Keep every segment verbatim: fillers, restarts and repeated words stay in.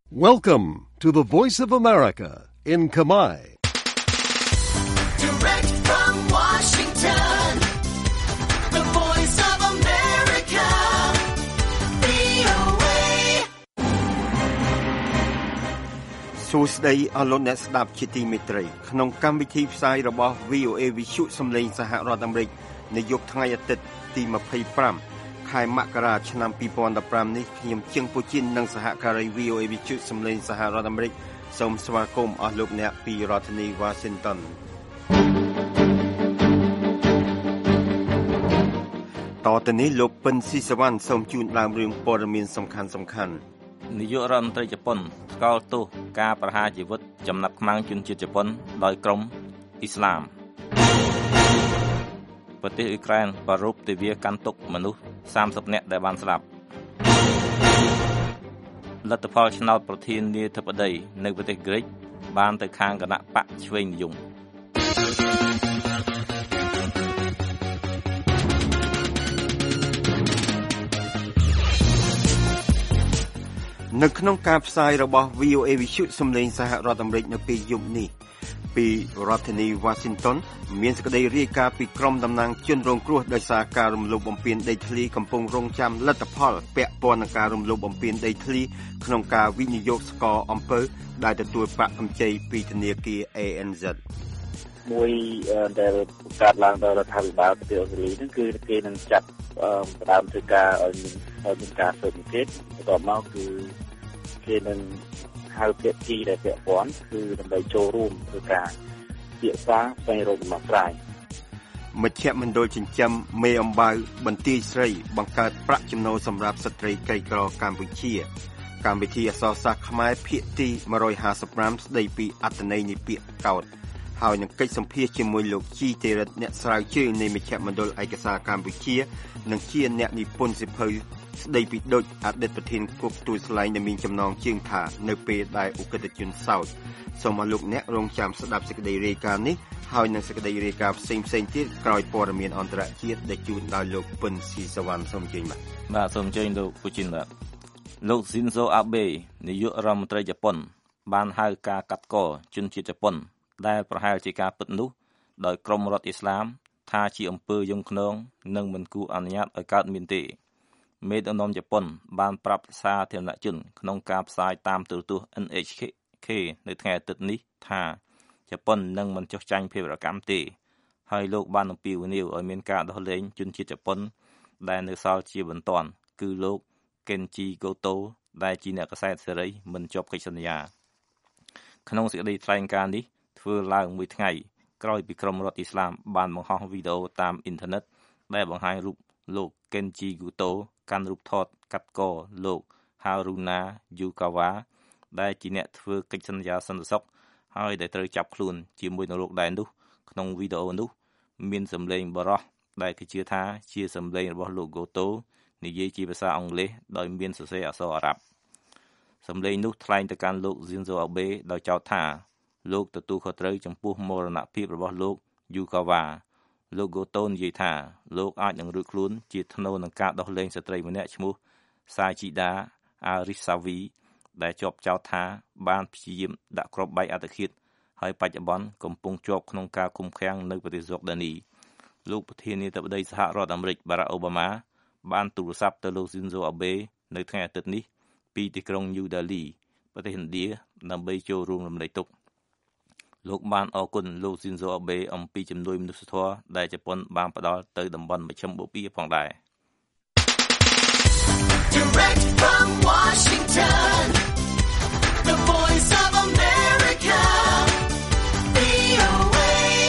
Welcome to the Voice of America in Khmer. Direct from Washington, the Voice of America, វី អូ เอសួស្តីអស់លោកអ្នកស្ដាប់ជាទីមេត្រីក្នុងកម្មវិធីផ្សាយរបស់ វី អូ เอ វិទ្យុសំឡេងសហរដ្ឋអាមេរិកនៅយប់ថ្ងៃអាទិត្យទីยี่สิบห้าខែមករាឆ្នាំยี่สิบสิบห้าនេះខ្ញុំជើងពូជីននិងសហការី វី អូ เอ វិទ្យុសំឡេងសហរដ្ឋអាមេរិកសូមស្វាគមន៍អស់លោកអ្នកពីរដ្ឋធានី Washington តទៅនេះលោកពិនស៊ីសវណ្ណសូមជូនដើមរឿងព័ត៌មានសំខាន់សំខាន់នាយករដ្ឋមន្ត្រីជប៉ុនស្គាល់ទោសការប្រហារជីវិតចំណាប់ខ្មាំងជនជាតិជប៉ុនដោយក្រុមអ៊ីស្លាមប្រទេសអ៊ុយក្រែនប្រារព្ធទិវាកាន់ទុក្ខមនុស្សសាមសិបនាក់ដែលបានស្លាប់លទ្ធផលឆ្នោតប្រធានាធិបតីនៅប្រទេសក្រិកបានទៅខាងគណៈបកឆ្វេងនិយមនៅក្នុងការផ្សាយរបស់ វី អូ เอ វិទ្យុសំឡេងសហរដ្ឋអាមេរិកនៅពេលយប់នេះពីរដ្ឋធានី Washington មានសេចក្តីរាយការណ៍ពីក្រុមតំណាងជនរងគ្រោះដោយសារការរំលោភបំពានដីធ្លីកំពុងរងចាំលទ្ធផលពាក់ព័ន្ធនឹងការរំលោភបំពានដីធ្លីក្នុងការវិនិយោគស្ករអំពើដែលទទួលប្រាក់កម្ចីពីធនាគារ เอ เอ็น សេដមួយដែលបង្កើតឡើងដោយរដ្ឋាភិបាលប្រទេសអូស្ត្រាលីហ្នឹងគឺគេនឹងចាត់ផ្ដើមធ្វើការឲ្យមានឲ្យមានការស៊ើបអង្កេតបន្ទាប់មកគឺគេនឹងហៅភាគីដែលពាក់ព័ន្ធគឺដើម្បីចូលរួមធ្វើការពិភាក្សាស្វែងរកដំណោះស្រាយមជ្ឈមណ្ឌលចិញ្ចឹមមេអំបៅបន្ទាយស្រីបង្កើតប្រាក់ចំណូលសម្រាប់ស្ត្រីក្រីក្រកម្ពុជាកម្មវិធីអក្សរសាស្ត្រខ្មែរភាគទីone fifty-fiveស្ដីពីអត្ថន័យនៃពាក្យកោតហើយនឹងកិច្ចសម្ភាសជាមួយលោកជីទេរិតអ្នកស្រាវជ្រាវនៃមជ្ឈមណ្ឌលឯកសារកម្ពុជានិងជាអ្នកនិពន្ធសៀវភៅស្ដីពីដូចអតីតប្រធានគុកទួលស្លែងដែលមានចំណងជើងថានៅពេលដែលឧក្រិដ្ឋជនសោតសូមឲ្យលោកអ្នករងចាំស្ដាប់សេចក្តីរាយការណ៍នេះហើយនឹងសេចក្តីរាយការណ៍ផ្សេងផ្សេងទៀតក្រោយព័ត៌មានអន្តរជាតិដែលជូនដោយលោកពិនស៊ីសវណ្ណសូមអញ្ជើញបាទបាទសូមអញ្ជើញលោកពូជីនបាទលោក Shinzo Abe នាយករដ្ឋមន្ត្រីជប៉ុនបានហៅការកាត់កជនជាតិជប៉ុនដែលប្រហែលជាការពិតនោះដោយក្រុមរដ្ឋអ៊ីស្លាមថាជាអំពើយងខ្នងនិងមិនគួរអនុញ្ញាតឲ្យកើតមានទេមេដឹកនាំជប៉ុនបានប្រាប់សាធារណជនក្នុងការផ្សាយតាមទូរទស្សន៍ เอ็น เอช เค នៅថ្ងៃអាទិត្យនេះថាជប៉ុននឹងមិនចុះចាញ់ភារកម្មទេហើយលោកបានអំពាវនាវឲ្យមានការដោះលែងជនជាតិជប៉ុនដែលនៅសល់ជាបន្ទាន់គឺលោក Kenji Goto ដែលជាអ្នកកាសែតសេរីមិនជាប់កិច្ចសន្យាក្នុងសេចក្តីថ្លែងការណ៍នេះធ្វើឡើងមួយថ្ងៃក្រោយពីក្រុមរដ្ឋអ៊ីស្លាមបានបង្ហោះវីដេអូតាមអ៊ីនធឺណិតដែលបង្ហាញរូបលោក Kenji Goto កាន់រូបថតកាត់កលោក Haruna Yukawa ដែលជាអ្នកធ្វើកិច្ចសន្យាសន្តិសុខហើយដែលត្រូវចាប់ខ្លួនជាមួយនឹងលោកដែរនោះក្នុងវីដេអូនោះមានសម្លេងបរោះដែលគេជឿថាជាសម្លេងរបស់លោក Goto និយាយជាភាសាអង់គ្លេសដោយមានសរសេរអក្សរអារ៉ាប់សម្លេងនោះថ្លែងទៅកាន់លោក Shinzo Abe ដោយចោទថាលោកទទួលខុសត្រូវចំពោះមរណភាពរបស់លោក Yukawa លោក Goto និយាយថាលោកអាចនឹងរួចខ្លួនជាថ្នូរនឹងការដោះលែងស្ត្រីម្នាក់ឈ្មោះ Sachida Arisavi ដែលជាប់ចោទថាបានព្យាយាមដាក់គ្រាប់បែកអត្តឃាតហើយបច្ចុប្បន្នកំពុងជាប់ក្នុងការឃុំឃាំងនៅប្រទេសយូដានីលោកប្រធានាធិបតីសហរដ្ឋអាមេរិក Barack Obama បានទូរស័ព្ទទៅលោក Shinzo Abe នៅថ្ងៃអាទិត្យនេះពីទីក្រុង New Delhi ប្រទេសឥណ្ឌាដើម្បីចូលរួមរំលែកទុក្ខលោកបានអរគុណលោក Shinzo Abe អំពីជំនួយមនុស្សធម៌ដែលជប៉ុនបានផ្ដល់ទៅតំបន់មជ្ឈិមបូព៌ាផងដែរ Direct from Washington, the Voice of America, វី អូ เอ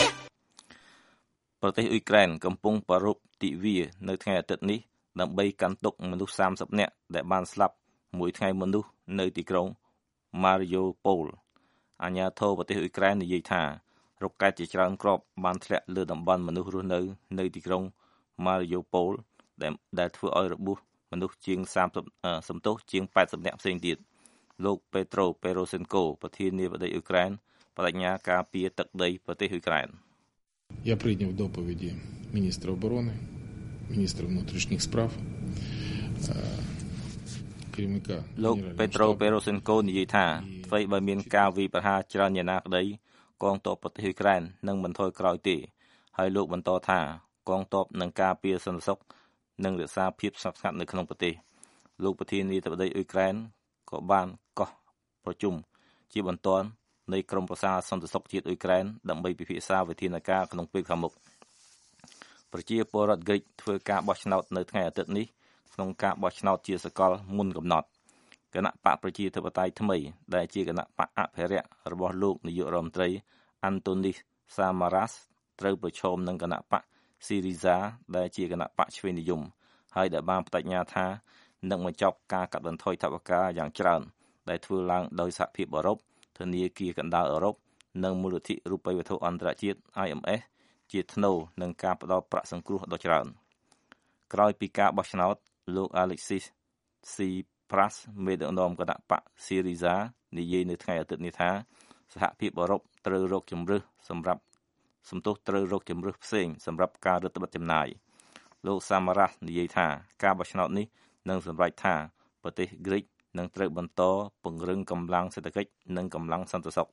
ប្រទេសអ៊ុយក្រែនកំពុងប្រារព្ធទិវានៅថ្ងៃអាទិត្យនេះដើម្បីកាន់ទុក្ខមនុស្សសាមសិបនាក់ដែលបានស្លាប់មួយថ្ងៃមុននោះនៅទីក្រុង Mariupol អាជ្ញាធរប្រទេសអ៊ុយក្រែននិយាយថារ៉ុកកែតជាច្រើនគ្រាប់បានធ្លាក់លើតំបន់មនុស្សរស់នៅនៅទីក្រុង Mariupol ដែលដែលធ្វើឲ្យរបួសមនុស្សជាង30សំទោសជាង80នាក់ផ្សេងទៀតលោក Petro Poroshenko ប្រធានាធិបតីអ៊ុយក្រែនបដិញ្ញាការពារទឹកដីប្រទេសអ៊ុយក្រែន Я принял доповеди министра обороны, министра внутренних справ, керівника លោក Pedro Poroshenko និយាយថាអ្វីបើមានការវាយប្រហារច្រើនយ៉ាងណាក្តីកងទ័ពប្រទេសអ៊ុយក្រែននឹងមិនថយក្រោយទេហើយលោកបន្តថាកងទ័ពនឹងការពារសន្តិសុខនិងរក្សាភាពស្ងប់ស្ងាត់នៅក្នុងប្រទេសលោកប្រធានាធិបតីអ៊ុយក្រែនក៏បានកោះប្រជុំជាបន្ទាន់នៃក្រុមប្រឹក្សាសន្តិសុខជាតិអ៊ុយក្រែនដើម្បីពិភាក្សាវិធានការក្នុងពេលខាងមុខប្រជាពលរដ្ឋក្រិចធ្វើការបោះឆ្នោតនៅថ្ងៃអាទិត្យនេះក្នុងការបោះឆ្នោតជាសកលមុនកំណត់គណៈបកប្រជាធិបតេយ្យថ្មីដែលជាគណៈបកអភិរក្សរបស់លោកនាយករដ្ឋមន្ត្រី Antonis Samaras ត្រូវប្រឈមនឹងគណៈបក Syriza ដែលជាគណៈបកឆ្វេងនិយមហើយដែលបានបដិញ្ញាថានឹងបញ្ចប់ការកាត់បន្ថយថវិកាយ៉ាងច្រើនដែលធ្វើឡើងដោយសហភាពអឺរ៉ុបធនាគារកណ្ដាលអឺរ៉ុបនិងមូលនិធិរូបិយវត្ថុអន្តរជាតិ I M F ជាថ្នូរនឹងការផ្តល់ប្រាក់សង្គ្រោះដ៏ច្រើនក្រោយពីការបោះឆ្នោតលោក Alexis Tsipras មេដឹកនាំគណៈបក Syriza និយាយនៅថ្ងៃអាទិត្យនេះថាសហភាពអឺរ៉ុបត្រូវរកជំរើសសម្រាប់សំទោសត្រូវរកជំរើសផ្សេងសម្រាប់ការរដ្ឋបတ်ចំណាយលោក Samaras និយាយថាការបោះឆ្នោតនេះនឹងសម្រេចថាប្រទេសក្រិចនឹងត្រូវបន្តពង្រឹងកម្លាំងសេដ្ឋកិច្ចនិងកម្លាំងសន្តិសុខ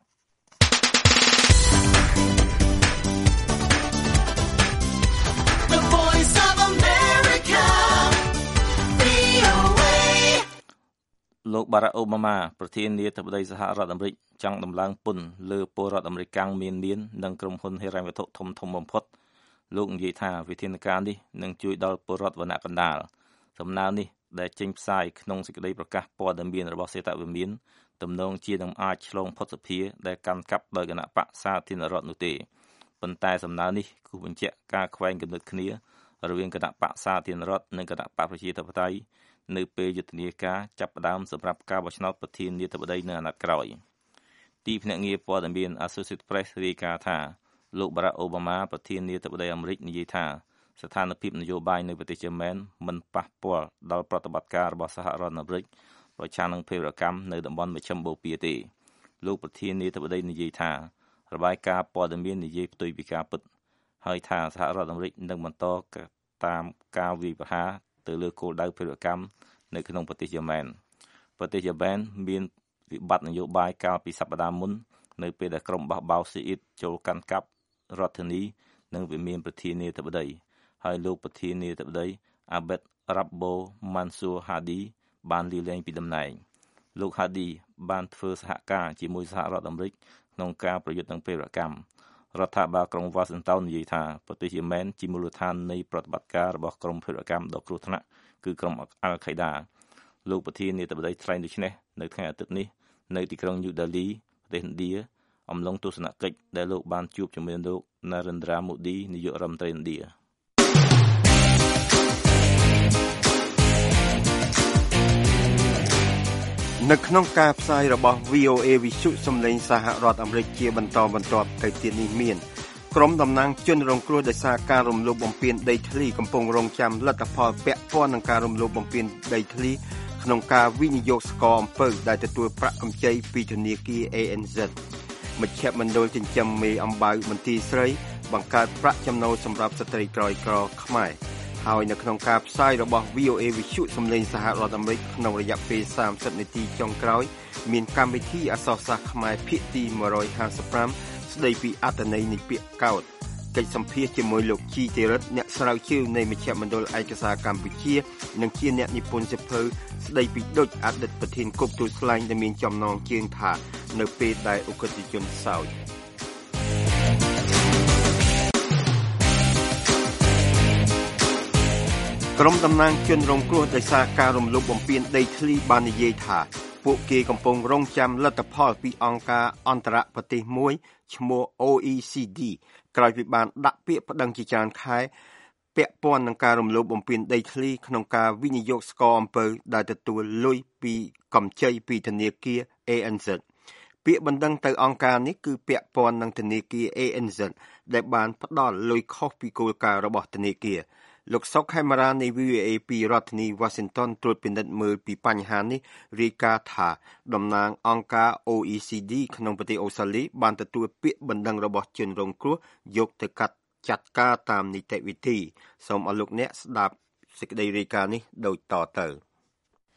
លោក Barack Obama ប្រធានាធិបតីសហរដ្ឋអាមេរិកចង់ដំឡើងពន្ធលើពលរដ្ឋអាមេរិកមានមាននិងក្រុមហ៊ុនហិរញ្ញវត្ថុធំធំបំផុតលោកនិយាយថាវិធានការនេះនឹងជួយដល់ពលរដ្ឋវណ្ណៈកណ្ដាលសំណើនេះដែលចេញផ្សាយក្នុងសេចក្តីប្រកាសព័ត៌មានរបស់សេតវិមានទំនងជានឹងអាចឆ្លងផុតសភាដែលកាន់កាប់ដោយគណៈបកសាធារណរដ្ឋនោះទេប៉ុន្តែសំណើនេះគូបញ្ជាក់ការខ្វែងគំនិតគ្នារវាងគណៈបកសាធារណរដ្ឋនិងគណៈបកប្រជាធិបតេយ្យនៅពេលយុទ្ធនាការចាប់ផ្ដើមសម្រាប់ការបោះឆ្នោតប្រធានាធិបតីនៅអាណត្តិក្រោយទីភ្នាក់ងារព័ត៌មាន Associated Press រាយការណ៍ថាលោក Barack Obama ប្រធានាធិបតីអាមេរិកនិយាយថាស្ថានភាពនយោបាយនៅប្រទេសយេម៉ែនមិនប៉ះពាល់ដល់ប្រតិបត្តិការរបស់សហរដ្ឋអាមេរិកប្រឆាំងនឹងភេរវកម្មនៅតំបន់មជ្ឈិមបូព៌ាទេលោកប្រធានាធិបតីនិយាយថារបាយការណ៍ព័ត៌មាននិយាយផ្ទុយពីការពិតហើយថាសហរដ្ឋអាមេរិកនឹងបន្តតាមការវាយប្រហារទៅលើគោលដៅភេរវកម្មនៅក្នុងប្រទេសយេម៉ែនប្រទេសយេម៉ែនមានវិបត្តិនយោបាយកាលពីសប្តាហ៍មុននៅពេលដែលក្រុមបះបោរស៊ីអ៊ីតចូលកាន់កាប់រដ្ឋធានីនិងវិមានប្រធានាធិបតីហើយលោកប្រធានាធិបតី Abed Rabbo Mansur Hadi បានលាលែងពីតំណែងលោក Hadi បានធ្វើសហការជាមួយសហរដ្ឋអាមេរិកក្នុងការប្រយុទ្ធនឹងភេរវកម្មរដ្ឋាភិបាលក្រុង Washington និយាយថាប្រទេសយេម៉ែនជាមូលដ្ឋាននៃប្រតិបត្តិការរបស់ក្រុមភេរវកម្មដ៏គ្រោះថ្នាក់គឺក្រុម Al-Qaeda លោកប្រធានាធិបតីថ្លែងដូច្នេះនៅថ្ងៃអាទិត្យនេះនៅទីក្រុង New Delhi ប្រទេសឥណ្ឌាអំឡុងទស្សនកិច្ចដែលលោកបានជួបជាមួយលោក Narendra Modi នាយករដ្ឋមន្ត្រីឥណ្ឌានៅក្នុងការផ្សាយរបស់ V O A វិទ្យុសំឡេងសហរដ្ឋអាមេរិកជាបន្តបន្ទាប់ទៅទៀតនេះមានក្រុមតំណាងជនរងគ្រោះដោយសារការរំលោភបំពានដីធ្លីកំពុងរងចាំលទ្ធផលពាក់ព័ន្ធនឹងការរំលោភបំពានដីធ្លីក្នុងការវិនិយោគស្ករអំពើដែលទទួលប្រាក់កម្ចីពីធនាគារ A N Z មជ្ឈមណ្ឌលចិញ្ចឹមមេអំបៅមន្ទីរស្រីបង្កើតប្រាក់ចំណូលសម្រាប់ស្ត្រីក្រោយក្រខ្មែរហើយនៅក្នុងការផ្សាយរបស់ V O A វិទ្យុសំឡេងសហរដ្ឋអាមេរិកក្នុងរយៈពេលសាមសិបនាទីចុងក្រោយមានកម្មវិធីអក្សរសាស្ត្រខ្មែរភាគទីone fifty-fiveស្ដីពីអត្ថន័យនៃពាក្យកោតកិច្ចសម្ភាសជាមួយលោកជីធីរិទ្ធអ្នកស្រាវជ្រាវនៃមជ្ឈមណ្ឌលឯកសារកម្ពុជានិងជាអ្នកនិពន្ធសៀវភៅស្ដីពីដូចអតីតប្រធានគប់ទូស្លែងដែលមានចំណងជើងថានៅពេលដែលអុក្រិតជនសោយក្រុមតំណាងជនរងគ្រោះដោយសារការរំលោភបំពានដីធ្លីបាននិយាយថាពួកគេកំពុងរងចាំលទ្ធផលពីអង្គការអន្តរប្រទេសមួយឈ្មោះ O E C D ក្រោយពីបានដាក់ពាក្យប្តឹងជាច្រើនខែពាក់ព័ន្ធនឹងការរំលោភបំពានដីធ្លីក្នុងការវិនិយោគស្ករអំពើដែលទទួលលុយពីកម្ចីពីធនាគារ A N Z ពាក្យបណ្ដឹងទៅអង្គការនេះគឺពាក់ព័ន្ធនឹងធនាគារ A N Z ដែលបានផ្ដល់លុយខុសពីគោលការណ៍របស់ធនាគារលោកសុកខេមរានៃ V O A ពីរដ្ឋធានី Washington ត្រួតពិនិត្យមើលពីបញ្ហានេះរាយការណ៍ថាតំណាងអង្គការ O E C D ក្នុងប្រទេសអូស្ត្រាលីបានទទួលពាក្យបណ្ដឹងរបស់ជនរងគ្រោះយកទៅកាត់ចាត់ការតាមនីតិវិធីសូមឲ្យលោកអ្នកស្ដាប់សេចក្តីរាយការណ៍នេះដូចតទៅ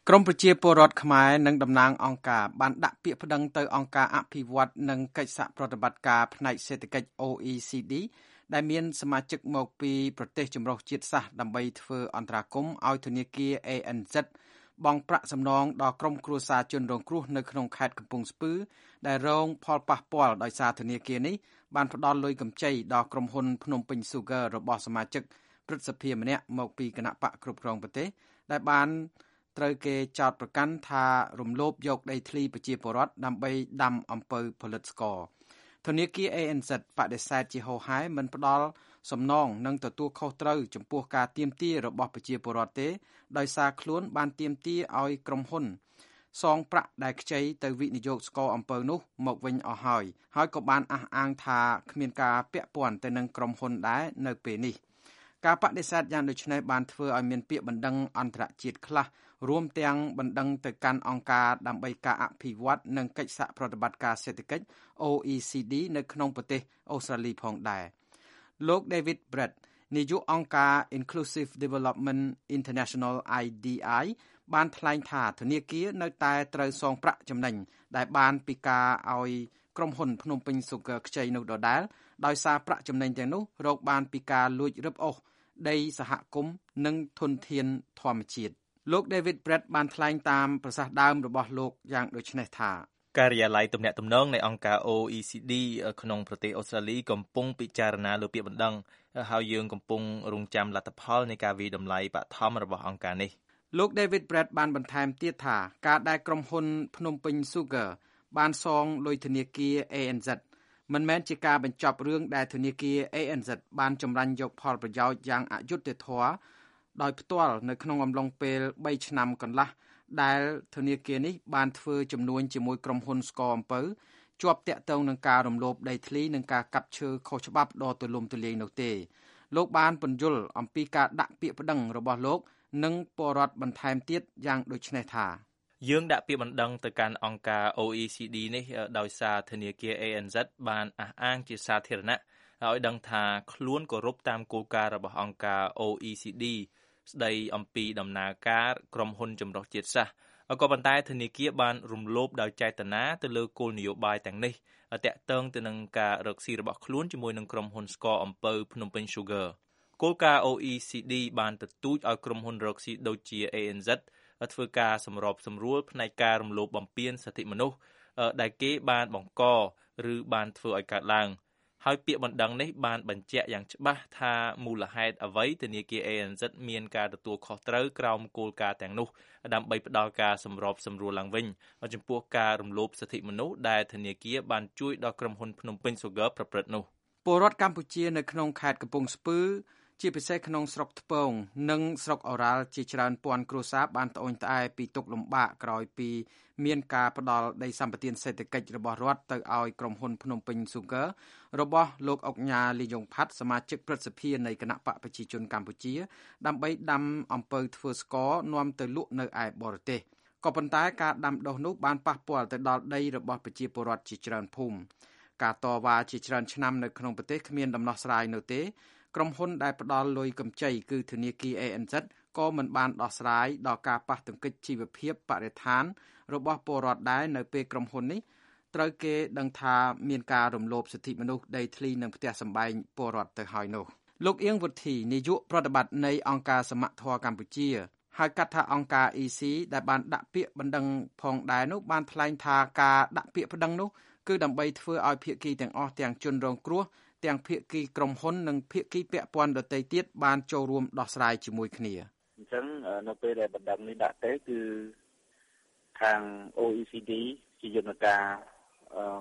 ក្រមប្រជាពលរដ្ឋខ្មែរនិងតំណាងអង្គការបានដាក់ពាក្យប្តឹងទៅអង្គការអភិវឌ្ឍនិងកិច្ចសហប្រតិបត្តិការផ្នែកសេដ្ឋកិច្ច អូ អ៊ី ស៊ី ឌី ដែលមានសមាជិកមកពីប្រទេសចម្រុះជាតិសាសន៍ដើម្បីធ្វើអន្តរាគមន៍ឲ្យធនាគារ អេ អិន ហ្សេដ បង់ប្រាក់សំណងដល់ក្រុមគ្រួសារជនរងគ្រោះនៅក្នុងខេត្តកំពង់ស្ពឺដែលរងផលប៉ះពាល់ដោយសារធនាគារនេះបានផ្ដល់លុយកម្ចីដល់ក្រុមហ៊ុនភ្នំពេញ Sugar របស់សមាជិកព្រឹទ្ធសភាម្នាក់មកពីគណៈបកគ្រប់គ្រងប្រទេសដែលបានត្រូវគេចោទប្រកាន់ថារំលោភយកដីធ្លីប្រជាពលរដ្ឋដើម្បីដាំអំពៅផលិតស្ករធនាគារ អេ អិន ហ្សេដ បដិសេធជាហូរហែមិនផ្ដល់សំណងនិងទទួលខុសត្រូវចំពោះការទាមទាររបស់ប្រជាពលរដ្ឋទេដោយសារខ្លួនបានទាមទារឲ្យក្រុមហ៊ុនសងប្រាក់ដែលខ្ចីទៅវិនិយោគស្ករអំពៅនោះមកវិញអស់ហើយហើយក៏បានអះអាងថាគ្មានការពាក់ព័ន្ធទៅនឹងក្រុមហ៊ុនដែរនៅពេលនេះការបដិសេធយ៉ាងដូចនេះបានធ្វើឲ្យមានពាក្យបណ្ដឹងអន្តរជាតិខ្លះរួមទាំងបណ្ដឹងទៅកាន់អង្គការដើម្បីការអភិវឌ្ឍនិងកិច្ចសហប្រតិបត្តិការសេដ្ឋកិច្ច អូ អ៊ី ស៊ី ឌី នៅក្នុងប្រទេសអូស្ត្រាលីផងដែរលោក David Brett នាយកអង្គការ Inclusive Development International ไอ ดี ไอ បានថ្លែងថាធនាគារនៅតែត្រូវសងប្រាក់ចំណេញដែលបានពីការឲ្យក្រុមហ៊ុនភ្នំពេញ Sugar ខ្ចីនោះដដែលដោយសារប្រាក់ចំណេញទាំងនោះរកបានពីការលួចរឹបអូសដីសហគមន៍និងធនធានធម្មជាតិលោក David Brett បានថ្លែងតាមប្រសាសន៍ដើមរបស់លោកយ៉ាងដូចនេះថាការិយាល័យទំនាក់ទំនងនៃអង្គការ អូ អ៊ី ស៊ី ឌី ក្នុងប្រទេសអូស្ត្រាលីកំពុងពិចារណាលើពាក្យបណ្ដឹងហើយយើងកំពុងរងចាំលទ្ធផលនៃការវិតម្លៃបឋមរបស់អង្គការនេះលោក David Brett បានបន្ថែមទៀតថាការដែលក្រុមហ៊ុនភ្នំពេញ Sugar បានសងលុយធនាគារ អេ អិន ហ្សេដ មិនមែនជាការបញ្ចប់រឿងដែលធនាគារ អេ អិន ហ្សេដ បានចម្រាញ់យកផលប្រយោជន៍យ៉ាងអយុត្តិធម៌ដោយផ្ទាល់នៅក្នុងអំឡុងពេលបីឆ្នាំកន្លះដែលធនាគារនេះបានធ្វើចំនួនជាមួយក្រុមហ៊ុនស្ករអំពៅជាប់តាក់ទងនឹងការរំលោភដីធ្លីនិងការកាប់ឈើខុសច្បាប់ដ៏ទូលំទូលាយនោះទេលោកបានពន្យល់អំពីការដាក់ពាក្យប្តឹងរបស់លោកនិងពលរដ្ឋបន្ថែមទៀតយ៉ាងដូចនេះថាយើងដាក់ពាក្យបណ្ដឹងទៅកាន់អង្គការ អូ អ៊ី ស៊ី ឌី នេះដោយសារធនាគារ អេ អិន ហ្សេដ បានអះអាងជាសាធារណៈឲ្យដឹងថាខ្លួនគោរពតាមគោលការណ៍របស់អង្គការ អូ អ៊ី ស៊ី ឌី ស្ដីអំពីដំណើរការក្រុមហ៊ុនចម្រុះជាតិសាសន៍ក៏ប៉ុន្តែធនាគារបានរំលោភដោយចេតនាទៅលើគោលនយោបាយទាំងនេះតាក់ទងទៅនឹងការរកស៊ីរបស់ខ្លួនជាមួយនឹងក្រុមហ៊ុនស្ករអំពៅភ្នំពេញ Sugar គោលការណ៍ អូ អ៊ី ស៊ី ឌី បានទទូចឲ្យក្រុមហ៊ុនរកស៊ីដូចជា អេ អិន ហ្សេដ ធ្វើការសម្របសម្រួលផ្នែកការរំលោភបំពានសិទ្ធិមនុស្សដែលគេបានបង្កឬបានធ្វើឲ្យកើតឡើងហើយពាក្យបណ្ដឹងនេះបានបញ្ជាក់យ៉ាងច្បាស់ថាមូលហេតុអ្វីធនាគារ អេ អិន ហ្សេដ មានការទទួលខុសត្រូវក្រោមគោលការណ៍ទាំងនោះដើម្បីផ្ដល់ការសម្របសម្រួលឡើងវិញចំពោះការរំលោភសិទ្ធិមនុស្សដែលធនាគារបានជួយដល់ក្រុមហ៊ុនភ្នំពេញ Sugar ប្រព្រឹត្តនោះពលរដ្ឋកម្ពុជានៅក្នុងខេត្តកំពង់ស្ពឺជាពិសេសក្នុងស្រុកថ្ពងនិងស្រុកអូរ៉ាល់ជាច្រើនពាន់គ្រួសារបានត្អូញត្អែពីទុក្ខលំបាកក្រោយពីមានការផ្ដល់ដីសម្បត្តិសេដ្ឋកិច្ចរបស់រដ្ឋទៅឲ្យក្រុមហ៊ុនភ្នំពេញ Sugar របស់លោកអុកញ៉ាលីយ៉ុងផាត់សមាជិកព្រឹទ្ធសភានៃគណៈបកប្រជាជនកម្ពុជាដើម្បីដាំអំពៅធ្វើស្ករនាំទៅលក់នៅឯបរទេសក៏ប៉ុន្តែការដាំដុះនោះបានប៉ះពាល់ទៅដល់ដីរបស់ប្រជាពលរដ្ឋជាច្រើនភូមិការតវ៉ាជាច្រើនឆ្នាំនៅក្នុងប្រទេសគ្មានដំណោះស្រាយនោះទេក្រុមហ៊ុនដែលផ្ដល់លុយកម្ចីគឺធនាគារ អេ អិន ហ្សេដ ក៏មិនបានដោះស្រាយដល់ការប៉ះទង្គិចជីវភាពបរិស្ថានរបស់ពលរដ្ឋដែរនៅពេលក្រុមហ៊ុននេះត្រូវគេដឹងថាមានការរំលោភសិទ្ធិមនុស្សដីធ្លីនិងផ្ទះសម្បែងពលរដ្ឋទៅហើយនោះលោកអៀងវុធីនាយកប្រតិបត្តិនៃអង្គការសមត្ថធម៌កម្ពុជាហៅកាត់ថាអង្គការ អ៊ី ស៊ី ដែលបានដាក់ពាក្យបណ្ដឹងផងដែរនោះបានថ្លែងថាការដាក់ពាក្យបណ្ដឹងនោះគឺដើម្បីធ្វើឲ្យភាគីទាំងអស់ទាំងជនរងគ្រោះទាំងភាគីក្រុមហ៊ុននិងភាគីពាក់ព័ន្ធដទៃទៀតបានចូលរួមដោះស្រាយជាមួយគ្នាអញ្ចឹងនៅពេលដែលបណ្ដឹងនេះដាក់ទៅគឺខាង អូ អ៊ី ស៊ី ឌី ជាយន្តការអឺ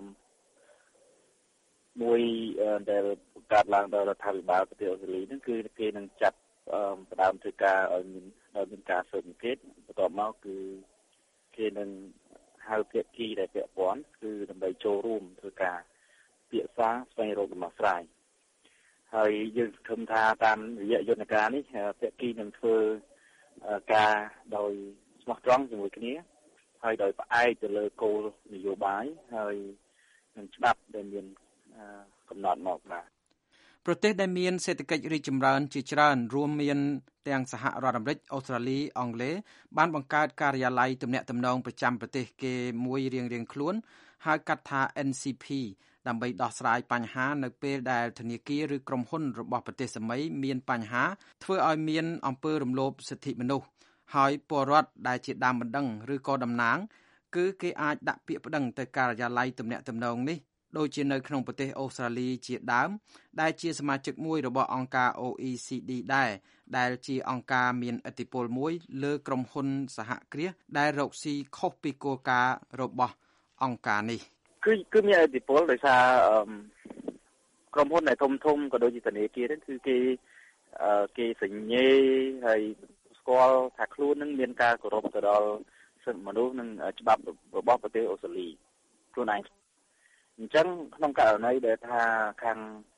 មួយដែលបង្កើតឡើងដោយរដ្ឋាភិបាលប្រទេសអូស្ត្រាលីហ្នឹងគឺគេនឹងចាត់ផ្ដើមធ្វើការឲ្យមានឲ្យមានការស៊ើបអង្កេតបន្ទាប់មកគឺគេនឹងហៅភាគីដែលពាក់ព័ន្ធគឺដើម្បីចូលរួមធ្វើការពាក្យសារស្វែងរកដំណោះស្រាយហើយយើងសង្ឃឹមថាតាមរយៈយន្តការនេះភាគីនឹងធ្វើការដោយស្មោះត្រង់ជាមួយគ្នាហើយដោយផ្អែកទៅលើគោលនយោបាយហើយនឹងច្បាប់ដែលមានកំណត់មកបាទប្រទេសដែលមានសេដ្ឋកិច្ចរីកចម្រើនជាច្រើនរួមមានទាំងសហរដ្ឋអាមេរិកអូស្ត្រាលីអង់គ្លេសបានបង្កើតការិយាល័យទំនាក់ទំនងប្រចាំប្រទេសគេមួយរៀងៗខ្លួនហៅកាត់ថា N C P ដើម្បីដោះស្រាយបញ្ហានៅពេលដែលធនាគារឬក្រុមហ៊ុនរបស់ប្រទេសសម័យមានបញ្ហាធ្វើឲ្យមានអំពើរំលោភសិទ្ធិមនុស្សហើយពលរដ្ឋដែលជាដើមបណ្ដឹងឬក៏តំណាងគឺគេអាចដាក់ពាក្យប្តឹងទៅការិយាល័យទំនាក់ទំនងនេះដូចជានៅក្នុងប្រទេសអូស្ត្រាលីជាដើមដែលជាសមាជិកមួយរបស់អង្គការ O E C D ដែរដែលជាអង្គការមានឥទ្ធិពលមួយលើក្រុមហ៊ុនសហគ្រាសដែលរកស៊ីខុសពីគោលការណ៍របស់អង្គការនេះគឺគឺមានឥទ្ធិពលដោយសារក្រុមហ៊ុនដែលធំធំក៏ដូចជាធនាគារហ្នឹងគឺគេគេសញ្ញេហើយស្គាល់ថាខ្លួននឹងមានការគោរពទៅដល់សិទ្ធិមនុស្សនិងច្បាប់របស់ប្រទេសអូស្ត្រាលីខ្លួនឯងអញ្ចឹងក្នុងករណីដែលថាខាង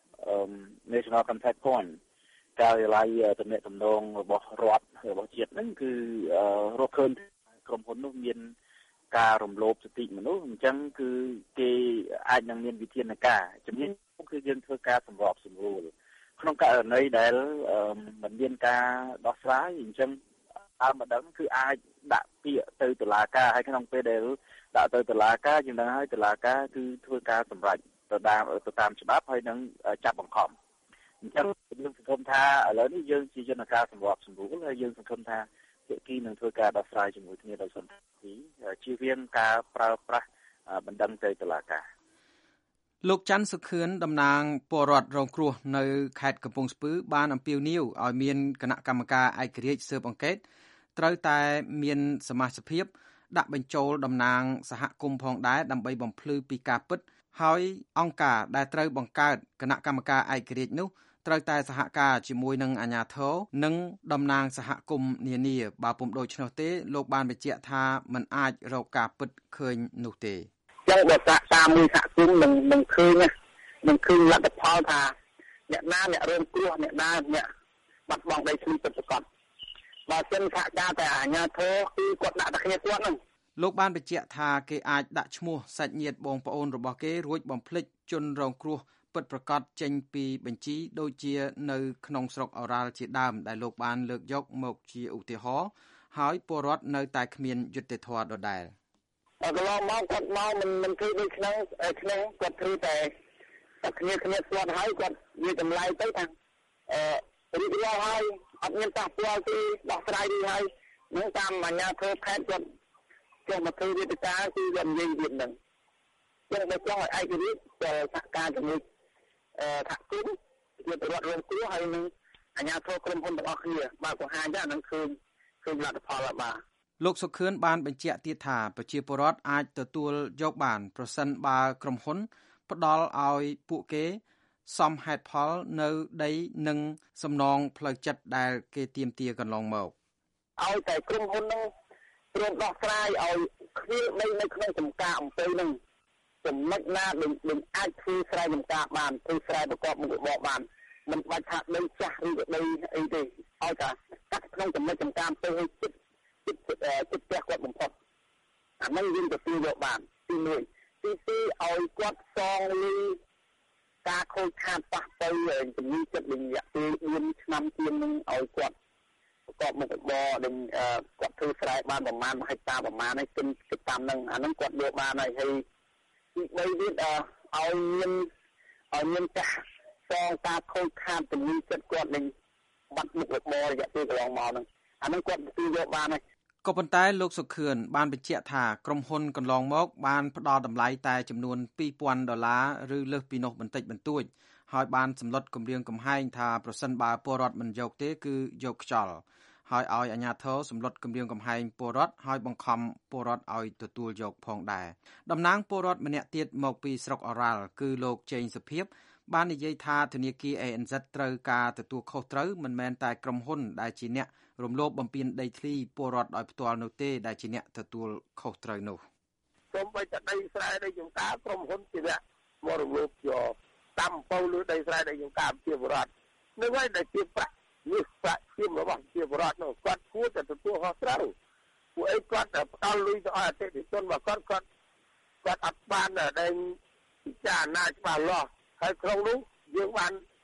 National Contact Point ការិយាល័យទំនាក់ទំនងរបស់រដ្ឋរបស់ជាតិហ្នឹងគឺរកឃើញក្រុមហ៊ុននោះមានការរំលោភសិទ្ធិមនុស្សអញ្ចឹងគឺគេអាចនឹងមានវិធានការជំនាញគឺយើងធ្វើការសម្របសម្រួលក្នុងករណីដែលមិនមានការដោះស្រាយអញ្ចឹងអើម្ដងគឺអាចដាក់ពាក្យទៅតុលាការហើយក្នុងពេលដែលដាក់ទៅតុលាការយើងដឹងហើយតុលាការគឺធ្វើការសម្រេចទៅតាមទៅតាមច្បាប់ហើយនឹងចាប់បង្ខំអញ្ចឹងយើងសង្ឃឹមថាឥឡូវនេះយើងជាយន្តការសម្របសម្រួលហើយយើងសង្ឃឹមថាភាគីនឹងធ្វើការដោះស្រាយជាមួយគ្នាដោយសន្តិភាពជៀសវាងការប្រើប្រាស់បណ្ដឹងទៅតុលាការលោកច័ន្ទសុខឿនតំណាងពលរដ្ឋរងគ្រោះនៅខេត្តកំពង់ស្ពឺបានអំពាវនាវឲ្យមានគណៈកម្មការឯករាជ្យស៊ើបអង្កេតត្រូវតែមានសមាជិកភាពដាក់បញ្ចូលតំណាងសហគមន៍ផងដែរដើម្បីបំភ្លឺពីការពិតហើយអង្គការដែលត្រូវបង្កើតគណៈកម្មការឯករាជ្យនោះត្រូវតែសហការជាមួយនឹងអាជ្ញាធរនិងតំណាងសហគមន៍នានាបើពុំដូច្នោះទេលោកបានបញ្ជាក់ថាมันអាចរកការពិតឃើញនោះទេចឹងបើសាកតាមមួយសហគមន៍នឹងនឹងឃើញនឹងឃើញលទ្ធផលថាអ្នកណាអ្នករងគ្រោះអ្នកណាអ្នកបាត់បង់ដីធ្លីពិតប្រាកដបើសិនថាការតែអាជ្ញាធរគឺគាត់ដាក់តែគ្នាគាត់ហ្នឹងលោកបានបញ្ជាក់ថាគេអាចដាក់ឈ្មោះសាច់ញាតិបងប្អូនរបស់គេរួចបំភ្លេចជនរងគ្រោះពិតប្រាកដចេញពីបញ្ជីដូចជានៅក្នុងស្រុកអូរ៉ាល់ជាដើមដែលលោកបានលើកយកមកជាឧទាហរណ៍ហើយពលរដ្ឋនៅតែគ្មានយុត្តិធម៌ដដែលកន្លងមកគាត់មកមិនមិនធ្វើដូចក្នុងក្នុងគាត់ធ្វើតែតែគ្នាគ្នាស្គាល់ហើយគាត់និយាយតម្លៃទៅថាអឺរីករាយហើយអត់មានប៉ះពាល់ទេដោះស្រាយនេះហើយនឹងតាមអាជ្ញាធរខេត្តគាត់ចុះមកធ្វើវិទ្យាគឺគាត់និយាយទៀតហ្នឹងចឹងបើចង់ឲ្យឯករាជ្យទៅសហការជាមួយអឺសហគមន៍ជាពលរដ្ឋរងគ្រោះហើយនឹងអាជ្ញាធរក្រុមហ៊ុនទាំងអស់គ្នាបើបង្ហាញថានឹងឃើញឃើញលទ្ធផលបាទលោកសុខឿនបានបញ្ជាក់ទៀតថាប្រជាពលរដ្ឋអាចទទួលយកបានប្រសិនបើក្រុមហ៊ុនផ្ដល់ឲ្យពួកគេសមហេតុផលនៅដីនិងសំណងផ្លូវចិត្តដែលគេទាមទារកន្លងមកឲ្យតែក្រុមហ៊ុននឹងព្រមដោះស្រាយឲ្យគ្មានដីនៅក្នុងចំការអំពើនឹងចំណុចណាដែលអាចធ្វើស្រែចម្ការបានធ្វើស្រែប្រកបមុខរបរបានមិនបាច់ថាដីចាស់ឬក៏ដីអីទេឲ្យតែកាត់ក្នុងចំណុចចម្ការទៅឲ្យចិត្តចិត្តចិត្តផ្ទះគាត់បំផុតអានេះយើងទទួលយកបានទីមួយទីពីរឲ្យគាត់សងលុយការខូចខាតប៉ះទៅជំនាញចិត្តរយៈពេលបួនឆ្នាំជាងនឹងឲ្យគាត់ប្រកបមុខរបរដែលគាត់ធ្វើស្រែបានប្រមាណហិកតាប្រមាណហើយគិតទៅតាមនឹងអានឹងគាត់យកបានហើយហើយទីបីទៀតឲ្យមានឲ្យមានការសងការខូចខាតជំនាញចិត្តគាត់នឹងបាត់មុខរបររយៈពេលកន្លងមកហ្នឹងអានឹងគាត់ទទួលយកបានហើយក៏ប៉ុន្តែលោកសុខឿនបានបញ្ជាក់ថាក្រុមហ៊ុនកន្លងមកបានផ្ដល់តម្លៃតែចំនួនពីរពាន់ដុល្លារឬលើសពីនោះបន្តិចបន្តួចហើយបានសម្លុតគម្រាមកំហែងថាប្រសិនបើពលរដ្ឋមិនយកទេគឺយកខ្យល់ហើយឲ្យអាជ្ញាធរសម្លុតគម្រាមកំហែងពលរដ្ឋហើយបង្ខំពលរដ្ឋឲ្យទទួលយកផងដែរតំណាងពលរដ្ឋម្នាក់ទៀតមកពីស្រុកអូរ៉ាល់គឺលោកជេងសុភាពបាននិយាយថាធនាគារ A N Z ត្រូវការទទួលខុសត្រូវមិនមែនតែក្រុមហ៊ុនដែលជាអ្នករំលោភបំពានដីធ្លីពលរដ្ឋដោយផ្ទាល់នោះទេដែលជាអ្នកទទួលខុសត្រូវនោះសូម្បីតែដីស្រែដីចម្ការក្រុមហ៊ុនជាអ្នកមករំលោភយកតាមអំពៅលើដីស្រែដីចម្ការជាពលរដ្ឋនឹងហើយដែលជាប្រាក់នេះប្រាក់ជារបស់ជាពលរដ្ឋនោះគាត់គួរតែទទួលខុសត្រូវពួកអីគាត់ផ្ដល់លុយទៅឲ្យអតិថិជនរបស់គាត់គាត់គាត់អត់បានដែលពិចារណាច្បាស់លាស់ហើយក្នុងនោះយើងបាន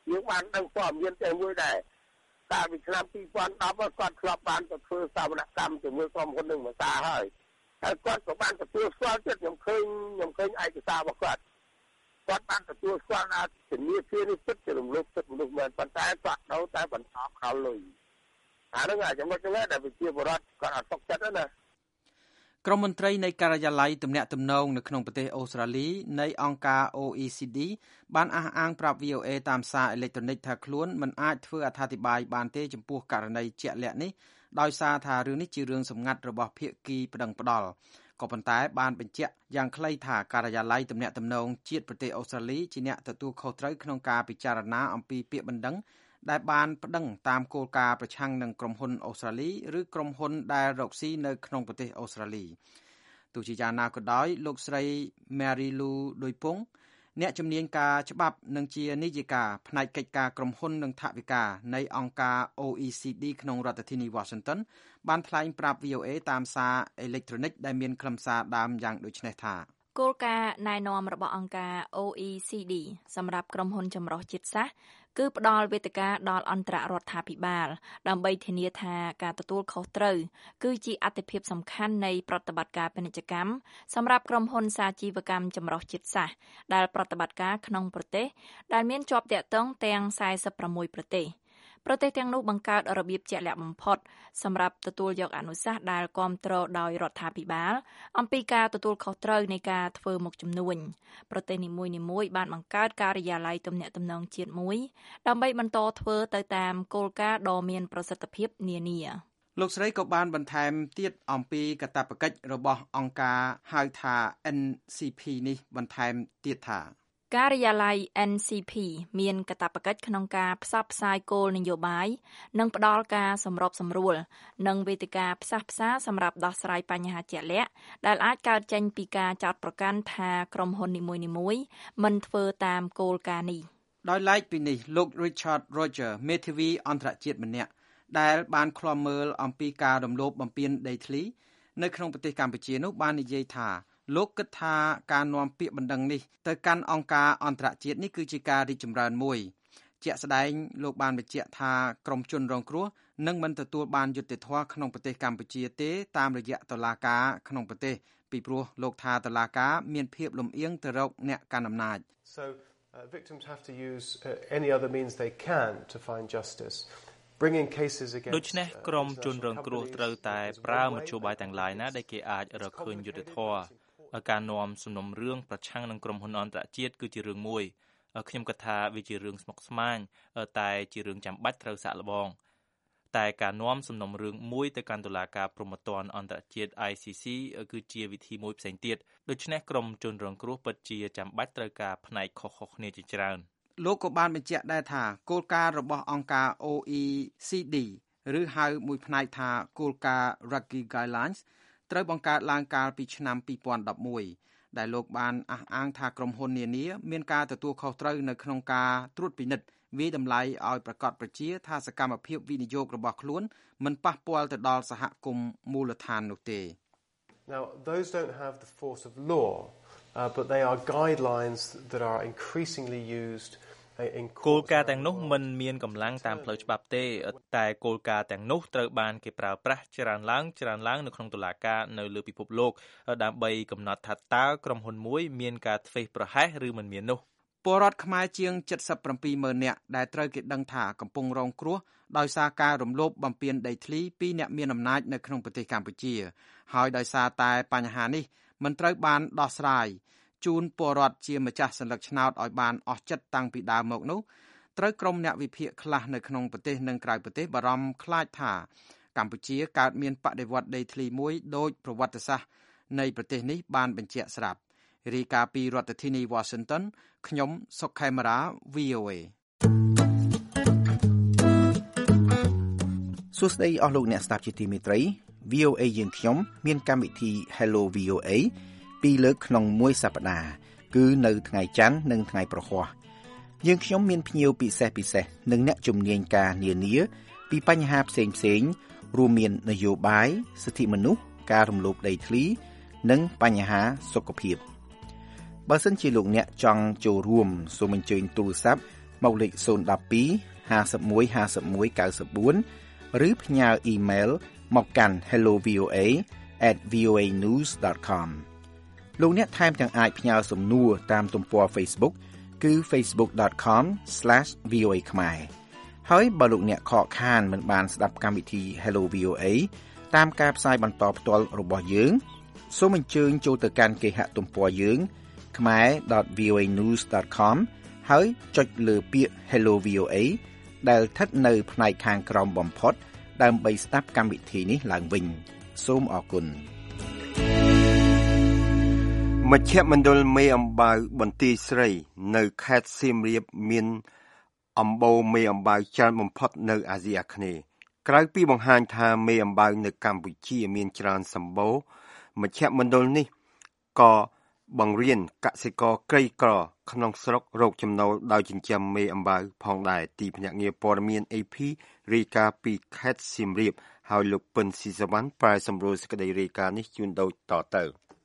យើងបានដឹងព័ត៌មានទាំងមួយដែរកាលពីឆ្នាំពីរពាន់ដប់គាត់ធ្លាប់បានទៅធ្វើសវនកម្មជាមួយក្រុមហ៊ុននឹងភាសាហើយហើយគាត់ក៏បានទទួលស្គាល់ចិត្តខ្ញុំឃើញខ្ញុំឃើញឯកសាររបស់គាត់គាត់បានទទួលស្គាល់ថាជំនាញជានេះពិតជារំលោភសិទ្ធិមនុស្សមែនប៉ុន្តែគាត់នៅតែបន្តផ្ដល់លុយអាហ្នឹងអាចចំណុចហ្នឹងដែលវិជាបរដ្ឋគាត់អត់ទុកចិត្តទេណាក្រុមមន្ត្រីនៃការិយាល័យទំនាក់ទំនងនៅក្នុងប្រទេសអូស្ត្រាលីនៃអង្គការ អូ អ៊ី ស៊ី ឌី បានអះអាងប្រាប់ វី អូ អេ តាមសារអេឡិចត្រូនិកថាខ្លួនមិនអាចធ្វើអត្ថាធិប្បាយបានទេចំពោះករណីជាក់លាក់នេះដោយសារថារឿងនេះជារឿងសម្ងាត់របស់ភាគីប្តឹងផ្តល់ក៏ប៉ុន្តែបានបញ្ជាក់យ៉ាងខ្លីថាការិយាល័យទំនាក់ទំនងជាតិប្រទេសអូស្ត្រាលីជាអ្នកទទួលខុសត្រូវក្នុងការពិចារណាអំពីពាក្យបណ្ដឹងដែលបានប្តឹងតាមគោលការណ៍ប្រឆាំងនឹងក្រុមហ៊ុនអូស្ត្រាលីឬក្រុមហ៊ុនដែលរកស៊ីនៅក្នុងប្រទេសអូស្ត្រាលីទោះជាយ៉ាងណាក៏ដោយលោកស្រី Mary Lou ដោយពងអ្នកជំនាញការច្បាប់និងជានាយិកាផ្នែកកិច្ចការក្រុមហ៊ុននិងថវិកានៃអង្គការ អូ អ៊ី ស៊ី ឌី ក្នុងរដ្ឋធានី Washington បានថ្លែងប្រាប់ វី អូ អេ តាមសារអេឡិចត្រូនិកដែលមានខ្លឹមសារដើមយ៉ាងដូចនេះថាគោលការណ៍ណែនាំរបស់អង្គការ អូ អ៊ី ស៊ី ឌី សម្រាប់ក្រុមហ៊ុនចម្រុះជាតិសាសន៍គឺផ្ដល់វេទិកាដល់អន្តររដ្ឋាភិបាលដើម្បីធានាថាការទទួលខុសត្រូវគឺជាអាទិភាពសំខាន់នៃប្រតិបត្តិការពាណិជ្ជកម្មសម្រាប់ក្រុមហ៊ុនសាជីវកម្មចម្រុះជាតិសាសន៍ដែលប្រតិបត្តិការក្នុងប្រទេសដែលមានជាប់ទាក់ទងទាំងសែសិបប្រាំមួយប្រទេសប្រទេសទាំងនោះបង្កើតរបៀបជាក់លាក់បំផុតសម្រាប់ទទួលយកអនុសាសន៍ដែលគាំទ្រដោយរដ្ឋាភិបាលអំពីការទទួលខុសត្រូវនៃការធ្វើមុខជំនួញប្រទេសនីមួយៗបានបង្កើតការិយាល័យទំនាក់ទំនងជាតិមួយដើម្បីបន្តធ្វើទៅតាមគោលការណ៍ដ៏មានប្រសិទ្ធភាពនានាលោកស្រីក៏បានបន្ថែមទៀតអំពីកាតព្វកិច្ចរបស់អង្គការហៅថា អិន ស៊ី ភី នេះបន្ថែមទៀតថាការិយាល័យ អិន ស៊ី ភី មានកាតព្វកិច្ចក្នុងការផ្សព្វផ្សាយគោលនយោបាយនិងផ្ដល់ការសម្របសម្រួលនិងវេទិកាផ្សះផ្សាសម្រាប់ដោះស្រាយបញ្ហាជាក់លាក់ដែលអាចកើតចេញពីការចោទប្រកាន់ថាក្រុមហ៊ុននីមួយៗមិនធ្វើតាមគោលការណ៍នេះដោយឡែកពីនេះលោក Richard Roger មេធាវីអន្តរជាតិម្នាក់ដែលបានឃ្លាំមើលអំពីការរំលោភបំពានដីធ្លីនៅក្នុងប្រទេសកម្ពុជានោះបាននិយាយថាលោកគិតថាការនាំពាក្យបណ្ដឹងនេះទៅកាន់អង្គការអន្តរជាតិនេះគឺជាការរីកចម្រើនមួយជាក់ស្ដែងលោកបានបញ្ជាក់ថាក្រុមជនរងគ្រោះនឹងមិនទទួលបានយុត្តិធម៌ក្នុងប្រទេសកម្ពុជាទេតាមរយៈតុលាការក្នុងប្រទេសពីព្រោះលោកថាតុលាការមានភាពលំអៀងទៅរកអ្នកកាន់អំណាច So uh, victims have to use uh, any other means they can to find justice bringing cases against ដូច្នេះក្រុមជនរងគ្រោះត្រូវតែប្រើមធ្យោបាយទាំងឡាយណាដែលគេអាចរកឃើញយុត្តិធម៌ការនាំសំណុំរឿងប្រឆាំងនឹងក្រុមហ៊ុនអន្តរជាតិគឺជារឿងមួយខ្ញុំគិតថាវាជារឿងស្មុគស្មាញតែជារឿងចាំបាច់ត្រូវសាកល្បងតែការនាំសំណុំរឿងមួយទៅកាន់តុលាការព្រហ្មទណ្ឌអន្តរជាតិ ไอ ซี ซี គឺជាវិធីមួយផ្សេងទៀតដូច្នេះក្រុមជនរងគ្រោះពិតជាចាំបាច់ត្រូវការផ្នែកខុសៗគ្នាជាច្រើនលោកក៏បានបញ្ជាក់ដែរថាគោលការណ៍របស់អង្គការ អូ អ៊ី ស៊ី ឌី ឬហៅមួយផ្នែកថាគោលការណ៍ Ruggie Guidelines ត្រូវបង្កើតឡើងកាលពីឆ្នាំពីរពាន់ដប់មួយដែលលោកបានអះអាងថាក្រុមហ៊ុននានាមានការទទួលខុសត្រូវនៅក្នុងការត្រួតពិនិត្យវិតម្លៃឲ្យប្រកាសប្រជាថាសកម្មភាពវិនិយោគរបស់ខ្លួនមិនប៉ះពាល់ទៅដល់សហគមន៍មូលដ្ឋាននោះទេ Now those don't have the force of law uh, but they are guidelines that are increasingly used គោលការណ៍ទាំងនោះមិនមានកម្លាំងតាមផ្លូវច្បាប់ទេតែគោលការណ៍ទាំងនោះត្រូវបានគេប្រើប្រាស់ច្រើនឡើងច្រើនឡើងនៅក្នុងតុលាការនៅលើពិភពលោកដើម្បីកំណត់ថាតើក្រុមហ៊ុនមួយមានការធ្វេសប្រហែសឬមិនមាននោះពលរដ្ឋខ្មែរជាង เจ็ดสิบเจ็ดម៉ឺន នាក់ដែលត្រូវគេដឹងថាកំពុងរងគ្រោះដោយសារការរំលោភបំពានដីធ្លីពីអ្នកមានអំណាចនៅក្នុងប្រទេសកម្ពុជាហើយដោយសារតែបញ្ហានេះមិនត្រូវបានដោះស្រាយជូនពលរដ្ឋជាម្ចាស់សន្លឹកឆ្នោតឲ្យបានអស់ចិត្តតាំងពីដើមមកនោះត្រូវក្រុមអ្នកវិភាគខ្លះនៅក្នុងប្រទេសនិងក្រៅប្រទេសបារម្ភខ្លាចថាកម្ពុជាកើតមានបដិវត្តន៍ដីធ្លីមួយដោយប្រវត្តិសាស្ត្រនៃប្រទេសនេះបានបញ្ជាក់ស្រាប់រាយការណ៍ពីរដ្ឋធានី Washington ខ្ញុំសុកខេមរា វី អូ អេសួស្តីអស់លោកអ្នកស្ដាប់ជាទីមេត្រី វី អូ អេ យើងខ្ញុំមានកម្មវិធី Hello វី អូ អេ ពីរលើកក្នុងមួយសប្តាហ៍គឺនៅថ្ងៃច័ន្ទនិងថ្ងៃប្រហ័សយើងខ្ញុំមានភ្ញៀវពិសេសពិសេសនិងអ្នកជំនាញការនានាពីបញ្ហាផ្សេងផ្សេងរួមមាននយោបាយសិទ្ធិមនុស្សការរំលោភដីធ្លីនិងបញ្ហាសុខភាពបើសិនជាលោកអ្នកចង់ចូលរួមសូមអញ្ជើញទូរស័ព្ទមកលេខศูนย์ một hai ห้าสิบเอ็ด ห้าสิบเอ็ด เก้าสิบสี่ឬផ្ញើអ៊ីមែលមកកាន់ hello v o a at v o a news dot com លោកអ្នកថែមទាំងអាចផ្ញើសំណួរតាមទំព័រ Facebook គឺ facebook dot com slash v o a ខ្មែរហើយបើលោកអ្នកខកខានមិនបានស្ដាប់កម្មវិធី Hello វី អូ เอ តាមការផ្សាយបន្តផ្ទាល់របស់យើងសូមអញ្ជើញចូលទៅកាន់គេហទំព័រយើង khmae dot v o a news dot com ហើយចុចលើពាក្យ Hello វី អូ เอ ដែលស្ថិតនៅផ្នែកខាងក្រោមបំផុតដើម្បីស្ដាប់កម្មវិធីនេះឡើងវិញសូមអរគុណមជ្ឈមណ្ឌលមេអំបៅបន្ទាយស្រីនៅខេត្តសៀមរាបមានអំបូរមេអំបៅច្រើនបំផុតនៅអាស៊ីអាគ្នេយ៍ក្រៅពីបង្ហាញថាមេអំបៅនៅកម្ពុជាមានច្រើនសម្បូរមជ្ឈមណ្ឌលនេះក៏បង្រៀនកសិករក្រីក្រក្នុងស្រុករកចំណូលដោយចិញ្ចឹមមេអំបៅផងដែរទីភ្នាក់ងារព័ត៌មាន เอ พี រាយការណ៍ពីខេត្តសៀមរាបហើយលោកពិនស៊ីសវណ្ណប្រែសម្រួលសេចក្តីរាយការណ៍នេះជូនដូចតទៅ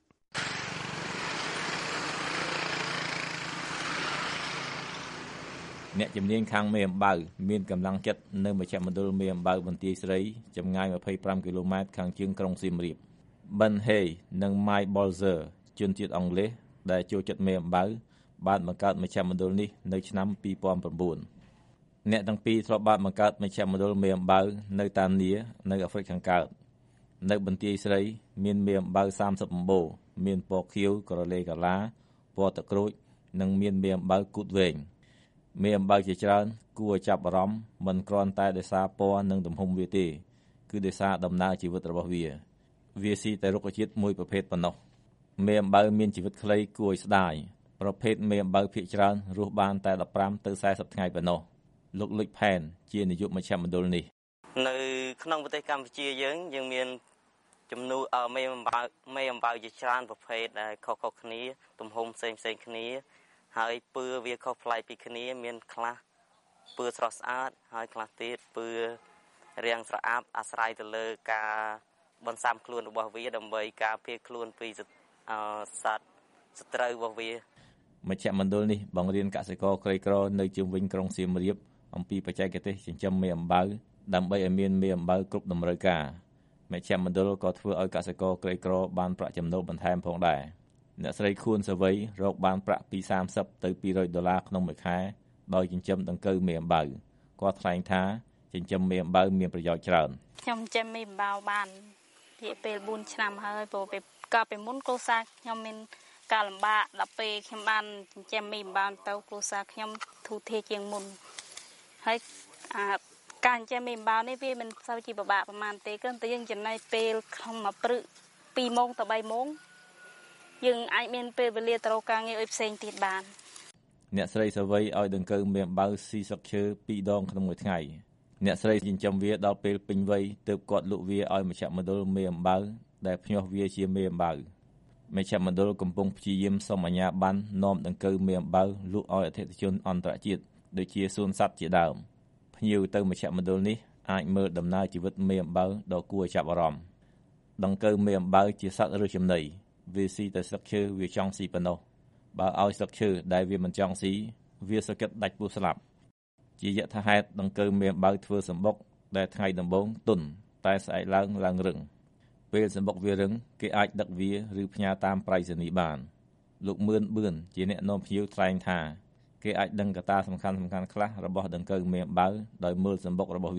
អ្នកជំនាញខាងមេអំបៅមានកម្លាំងចិត្តនៅមជ្ឈមណ្ឌលមេអំបៅបន្ទាយស្រីចម្ងាយยี่สิบห้าគីឡូម៉ែត្រខាងជើងក្រុងសៀមរាប Ben Hay និង Mike Bolzer ជនជាតិអង់គ្លេសដែលចូលចិត្តមេអំបៅបានបង្កើតមជ្ឈមណ្ឌលនេះនៅឆ្នាំពីរពាន់ប្រាំ៩អ្នកទាំងពីរធ្លាប់បានបង្កើតមជ្ឈមណ្ឌលមេអំបៅនៅតានីនៅអាហ្វ្រិកខាងកើតនៅបន្ទាយស្រីមានមេអំបៅសាមសិបអំបូរមានពណ៌ខៀវក្រឡេកាឡាពណ៌ទឹកក្រូចនិងមានមេអំបៅគូតវែងមេអំបៅជាច្រើនគួរឲ្យចាប់អារម្មណ៍មិនគ្រាន់តែដោយសារពណ៌និងទំហំវាទេគឺដោយសារដំណើរជីវិតរបស់វាវាស៊ីតែរុក្ខជាតិមួយប្រភេទប៉ុណ្ណោះមេអំបៅមានជីវិតខ្លីគួរឲ្យស្ដាយប្រភេទមេអំបៅភាគច្រើនរស់បានតែដប់ប្រាំទៅសែសិបថ្ងៃប៉ុណ្ណោះលោកលុចផែនជានាយកមជ្ឈមណ្ឌលនេះនៅក្នុងប្រទេសកម្ពុជាយើងយើងមានចំនួនមេអំបៅមេអំបៅជាច្រើនប្រភេទដែលខុសៗគ្នាទំហំផ្សេងផ្សេងគ្នាហើយពឿវាខុសប្លែកពីគ្នាមានខ្លះពឿស្រស់ស្អាតហើយខ្លះទៀតពឿរាងស្រអាប់អាស្រ័យទៅលើការបន្សាំខ្លួនរបស់វាដើម្បីការពារខ្លួនពីសត្វសត្រូវរបស់វាមជ្ឈមណ្ឌលនេះបង្រៀនកសិករក្រីក្រនៅជុំវិញក្រុងសៀមរាបអំពីបច្ចេកទេសចិញ្ចឹមមេអំបៅដើម្បីឲ្យមានមេអំបៅគ្រប់តម្រូវការមជ្ឈមណ្ឌលក៏ធ្វើឲ្យកសិករក្រីក្របានប្រាក់ចំណូលបន្ថែមផងដែរអ្នកស្រីខួនសាវីរកបានប្រាក់ពីសាមសិបទៅពីររយដុល្លារក្នុងមួយខែដោយចិញ្ចឹមដង្កូវមេអំបៅគាត់ថ្លែងថាចិញ្ចឹមមេអំបៅមានប្រយោជន៍ច្រើនខ្ញុំចិញ្ចឹមមេអំបៅបានរយៈពេលបួនឆ្នាំហើយព្រោះពេលកាលពីមុនគ្រួសារខ្ញុំមានការលំបាកដល់ពេលខ្ញុំបានចិញ្ចឹមមេអំបៅទៅគ្រួសារខ្ញុំធូរធារជាងមុនហើយអាការចិញ្ចឹមមេអំបៅនេះវាមិនសូវជាពិបាកប្រហែលទេគ្រាន់តែយើងចំណាយពេលក្នុងមួយព្រឹកពីរម៉ោងទៅបីម៉ោងយើងអាចមានពេលវេលាទៅរកការងារឲ្យផ្សេងទៀតបានអ្នកស្រីសាវីឲ្យដង្កូវមេអំបៅស៊ីស្លឹកឈើពីរដងក្នុងមួយថ្ងៃអ្នកស្រីចិញ្ចឹមវាដល់ពេលពេញវ័យទើបគាត់លក់វាឲ្យមជ្ឈមណ្ឌលមេអំបៅដែលភ្ញាស់វាជាមេអំបៅមជ្ឈមណ្ឌលកំពុងព្យាយាមសុំអាជ្ញាប័ណ្ណនាំដង្កូវមេអំបៅលក់ឲ្យអតិថិជនអន្តរជាតិដូចជាសួនសត្វជាដើមភ្ញៀវទៅមជ្ឈមណ្ឌលនេះអាចមើលដំណើរជីវិតមេអំបៅដ៏គួរឲ្យចាប់អារម្មណ៍ដង្កូវមេអំបៅជាសត្វរើសចំណីវាស៊ីតែស្លឹកឈើវាចង់ស៊ីប៉ុណ្ណោះបើឲ្យស្លឹកឈើដែលវាមិនចង់ស៊ីវាសកិតដាច់ពោះស្លាប់ជាយថាហេតុដង្កូវមេអំបៅធ្វើសម្បុកដែលថ្ងៃដំបូងទន់តែស្អែកឡើងឡើងរឹងពេលសម្បុកវារឹងគេអាចដឹកវាឬផ្ញើតាមប្រៃសណីយ៍បានលោកមឿនបឿនជាអ្នកនាំភ្ញៀវថ្លែងថាគេអាចដឹងកត្តាសំខាន់សំខាន់ខ្លះរបស់ដង្កូវមេអំបៅដោយមើលសម្បុករបស់វា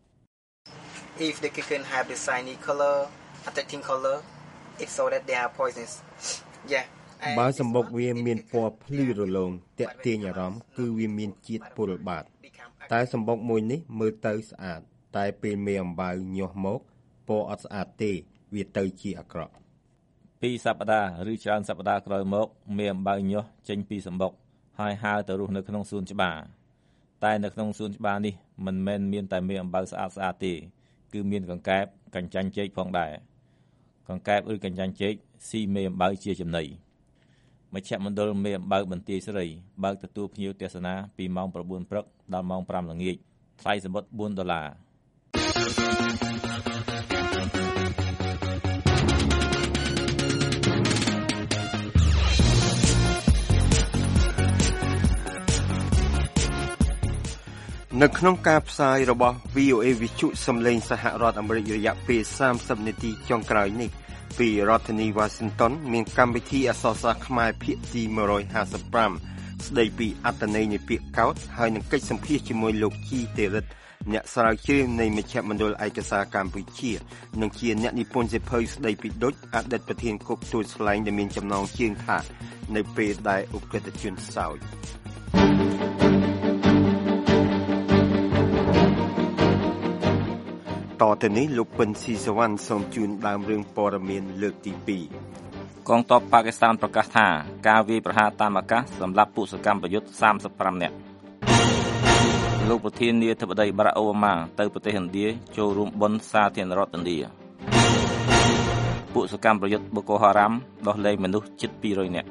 If the chicken have the shiny color attacking color it's so that they are poisonous yeah បើសម្បុកវាមានពណ៌ភ្លឺរលោងតាក់ទាញអារម្មណ៍គឺវាមានជាតិពុលបាតតែសម្បុកមួយនេះមើលទៅស្អាតតែពេលមេអំបៅញាស់មកពណ៌អត់ស្អាតទេវាទៅជាអាក្រក់ពីរសប្តាហ៍ឬច្រើនសប្តាហ៍ក្រោយមកមេអំបៅញាស់ចេញពីសម្បុកហើយហើរទៅរស់នៅក្នុងសួនច្បារតែនៅក្នុងសួនច្បារនេះមិនមែនមានតែមេអំបៅស្អាតស្អាតទេគឺមានកង្កែបកញ្ចាញ់ចេកផងដែរកង្កែបឬកញ្ចាញ់ចេកស៊ីមេអំបៅជាចំណីមជ្ឈមណ្ឌលមេអំបៅបន្ទាយស្រីបើកទទួលភ្ញៀវទេសនាពីម៉ោង៩ព្រឹកដល់ម៉ោង៥ល្ងាចថ្លៃសំបុត្របួនដុល្លារនៅក្នុងការផ្សាយរបស់ វី អូ เอ វិទ្យុសំឡេងសហរដ្ឋអាមេរិករយៈពេលសាមសិបនាទីចុងក្រោយនេះពីរដ្ឋធានី Washington មានកម្មវិធីអក្សរសាស្ត្រខ្មែរភាគទីone fifty-fiveស្ដីពីអត្ថន័យនៃពាក្យកោតហើយនឹងកិច្ចសម្ភាសជាមួយលោកជីទេរិទ្ធអ្នកស្រាវជ្រាវនៃមជ្ឈមណ្ឌលឯកសារកម្ពុជានិងជាអ្នកនិពន្ធសៀវភៅស្ដីពីឌុចអតីតប្រធានគុកទួលស្លែងដែលមានចំណងជើងថានៅពេលដែលឧក្រិដ្ឋជនសោយតទៅនេះលោកពិនស៊ីសវណ្ណសូមជូនដើមរឿងព័ត៌មានលើកទីtwo កងទ័ពប៉ាគីស្ថានប្រកាសថាការវាយប្រហារតាមអាកាសសម្រាប់ពួកសកម្មប្រយុទ្ធthirty-fiveនាក់លោកប្រធានាធិបតីបារ៉ាក់អូបាម៉ាទៅប្រទេសឥណ្ឌាចូលរួមបុណ្យសាធារណរដ្ឋឥណ្ឌាពួកសកម្មប្រយុទ្ធបូកូហារ៉ាំដោះលែងមនុស្សជិតtwo hundredនាក់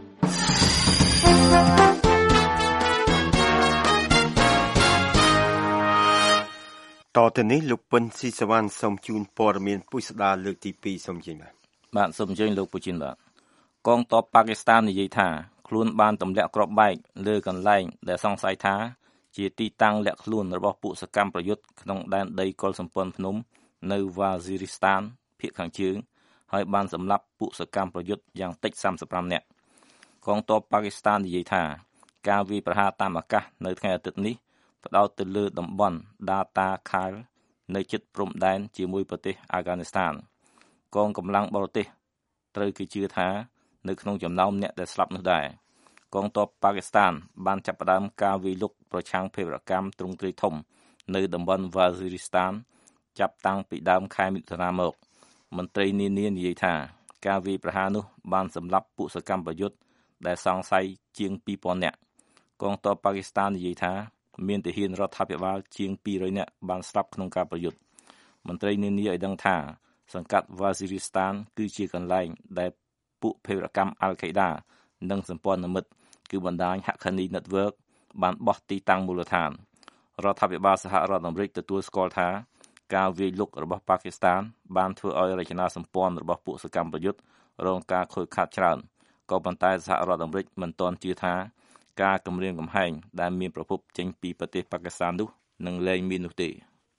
តទៅនេះលោកពិនស៊ីសវណ្ណសូមជូនព័ត៌មានពុស្ដាលើកទីtwoសូមជម្រាបបាទសូមអញ្ជើញលោកពូជីនបាទកងទ័ពប៉ាគីស្ថាននិយាយថាខ្លួនបានទម្លាក់គ្រាប់បែកលើកន្លែងដែលសង្ស័យថាជាទីតាំងលាក់ខ្លួនរបស់ពួកសកម្មប្រយុទ្ធក្នុងដែនដីកុលសម្ព័ន្ធភ្នំនៅវ៉ាស៊ីរីស្តានភាគខាងជើងហើយបានសម្លាប់ពួកសកម្មប្រយុទ្ធយ៉ាងតិចthirty-fiveនាក់កងទ័ពប៉ាគីស្ថាននិយាយថាការវាយប្រហារតាមអាកាសនៅថ្ងៃអាទិត្យនេះផ្ដោតទៅលើតំបន់ Data Khal នៅជិតព្រំដែនជាមួយប្រទេសអាហ្គានីស្ថានកងកម្លាំងបរទេសត្រូវគេជឿថានៅក្នុងចំណោមអ្នកដែលស្លាប់នោះដែរកងទ័ពប៉ាគីស្ថានបានចាប់ផ្ដើមការវាយលុកប្រឆាំងភេរវកម្មទ្រង់ទ្រាយធំនៅតំបន់វ៉ាស៊ីរីស្តានចាប់តាំងពីដើមខែមិថុនាមកមន្ត្រីនានានិយាយថាការវាយប្រហារនោះបានសម្លាប់ពួកសកម្មប្រយុទ្ធដែលសង្ស័យជាងtwo thousandនាក់កងទ័ពប៉ាគីស្ថាននិយាយថាមានទាហានរដ្ឋាភិបាលជាងtwo hundredនាក់បានស្លាប់ក្នុងការប្រយុទ្ធមន្ត្រីនានាឲ្យដឹងថាសង្កាត់វ៉ាស៊ីរីស្តានគឺជាកន្លែងដែលពួកភេរវកម្មអាល់ខេដានិងសម្ព័ន្ធមិត្តគឺបណ្ដាញ Haqqani Network បានបោះទីតាំងមូលដ្ឋានរដ្ឋាភិបាលសហរដ្ឋអាមេរិកទទួលស្គាល់ថាការវាយលុករបស់ប៉ាគីស្ថានបានធ្វើឲ្យរចនាសម្ព័ន្ធរបស់ពួកសកម្មប្រយុទ្ធរងការខូចខាតច្រើនក៏ប៉ុន្តែសហរដ្ឋអាមេរិកមិនទាន់ជឿថាការគម្រាមកំហែងដែលមានប្រភពចេញពីប្រទេសប៉ាគីស្ថាននោះនឹងលែងមាននោះទេ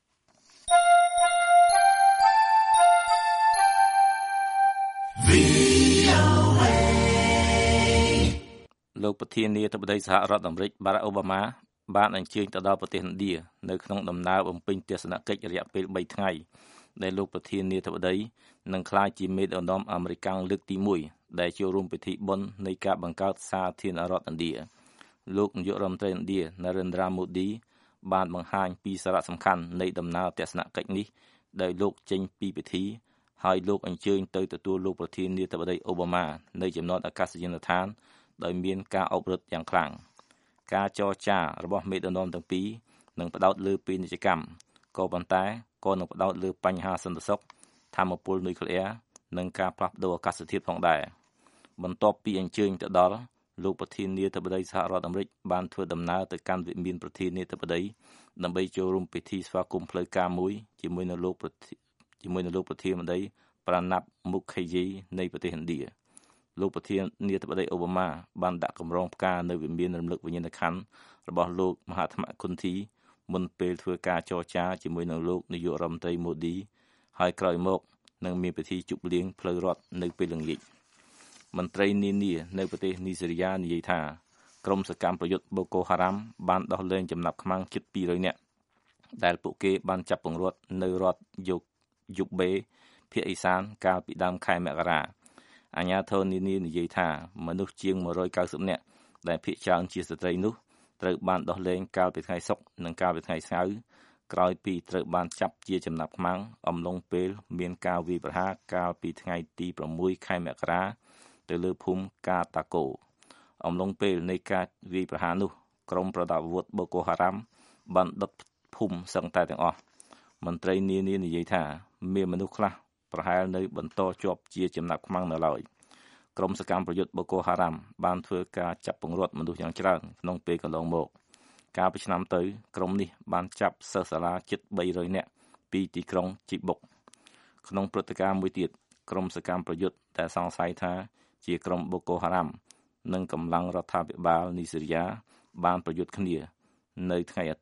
លោកប្រធានាធិបតីសហរដ្ឋអាមេរិកបារ៉ាក់អូបាម៉ាបានអញ្ជើញទៅដល់ប្រទេសឥណ្ឌានៅក្នុងដំណើរបំពេញទស្សនកិច្ចរយៈពេលthreeថ្ងៃដែលលោកប្រធានាធិបតីនឹងក្លាយជាមេដឹកនាំអាមេរិកលើកទីoneដែលចូលរួមពិធីបុណ្យនៃការបង្កើតសាធារណរដ្ឋឥណ្ឌាលោកនាយករដ្ឋមន្ត្រីឥណ្ឌា Narendra Modi បានបង្ហាញពីសារៈសំខាន់នៃដំណើរទស្សនកិច្ចនេះដោយលោកចេញពីពិធីហើយលោកអញ្ជើញទៅទទួលលោកប្រធានាធិបតីអូបាម៉ានៅចំណតអាកាសយានដ្ឋានដោយមានការអបរឹតយ៉ាងខ្លាំងការចរចារបស់មេដឹកនាំទាំងពីរនឹងផ្ដោតលើពាណិជ្ជកម្មក៏ប៉ុន្តែក៏នឹងផ្ដោតលើបញ្ហាសន្តិសុខថាមពលនុយក្លេអ៊ែរនិងការផ្លាស់ប្ដូរអាកាសធាតុផងដែរបន្ទាប់ពីអញ្ជើញទៅដល់លោកប្រធានាធិបតីសហរដ្ឋអាមេរិកបានធ្វើដំណើរទៅកាន់វិមានប្រធានាធិបតីដើម្បីចូលរួមពិធីស្វាគមន៍ផ្លូវការមួយជាមួយនឹងលោកជាមួយនឹងលោកប្រធានាធិបតី Pranab Mukherjee នៃប្រទេសឥណ្ឌាលោកប្រធានាធិបតីអូបាម៉ាបានដាក់កម្រងផ្កានៅវិមានរំលឹកវិញ្ញាណក្ខន្ធរបស់លោកមហាត្មគុន្ធីមុនពេលធ្វើការចរចាជាមួយនឹងលោកនាយករដ្ឋមន្ត្រីម៉ូឌីហើយក្រោយមកនឹងមានពិធីជប់លៀងផ្លូវរដ្ឋនៅពេលល្ងាចមន្ត្រីនានានៅប្រទេសនីហ្សេរីយ៉ានិយាយថាក្រុមសកម្មប្រយុទ្ធបូកូហារ៉ាំបានដោះលែងចំណាប់ខ្មាំងជិតtwo hundredនាក់ដែលពួកគេបានចាប់ពង្រត់នៅរដ្ឋយោយូបេភាគឦសានកាលពីដើមខែមករាអាជ្ញាធរនានានិយាយថាមនុស្សជាងone hundred ninetyនាក់ដែលភាគច្រើនជាស្ត្រីនោះត្រូវបានដោះលែងកាលពីថ្ងៃសុក្រនិងកាលពីថ្ងៃសៅរ៍ក្រោយពីត្រូវបានចាប់ជាចំណាប់ខ្មាំងអំឡុងពេលមានការវាយប្រហារកាលពីថ្ងៃទីsixខែមករាទៅលើភូមិកាតាកូអំឡុងពេលនៃការវាយប្រហារនោះក្រុមប្រដាប់អាវុធបូកូហារ៉ាំបានដុតភូមិសឹងតែទាំងអស់មន្ត្រីនានានិយាយថាមានមនុស្សខ្លះប្រហែលនៅបន្តជាប់ជាចំណាប់ខ្មាំងនៅឡើយក្រុមសកម្មប្រយុទ្ធបូកូហារ៉ាំបានធ្វើការចាប់ពង្រត់មនុស្សយ៉ាងច្រើនក្នុងពេលកន្លងមកកាលពីឆ្នាំទៅក្រុមនេះបានចាប់សិស្សសាលាជិតthree hundredនាក់ពីទីក្រុងជីបុកក្នុងព្រឹត្តិការណ៍មួយទៀតក្រុមសកម្មប្រយុទ្ធដែលសង្ស័យថាជាក្រុមបូកូហារ៉ាំនិងកម្លាំងរដ្ឋាភិបាលនីហ្សេរីយ៉ាបានប្រយុទ្ធគ្នានៅថ្ងៃអាទិត្យ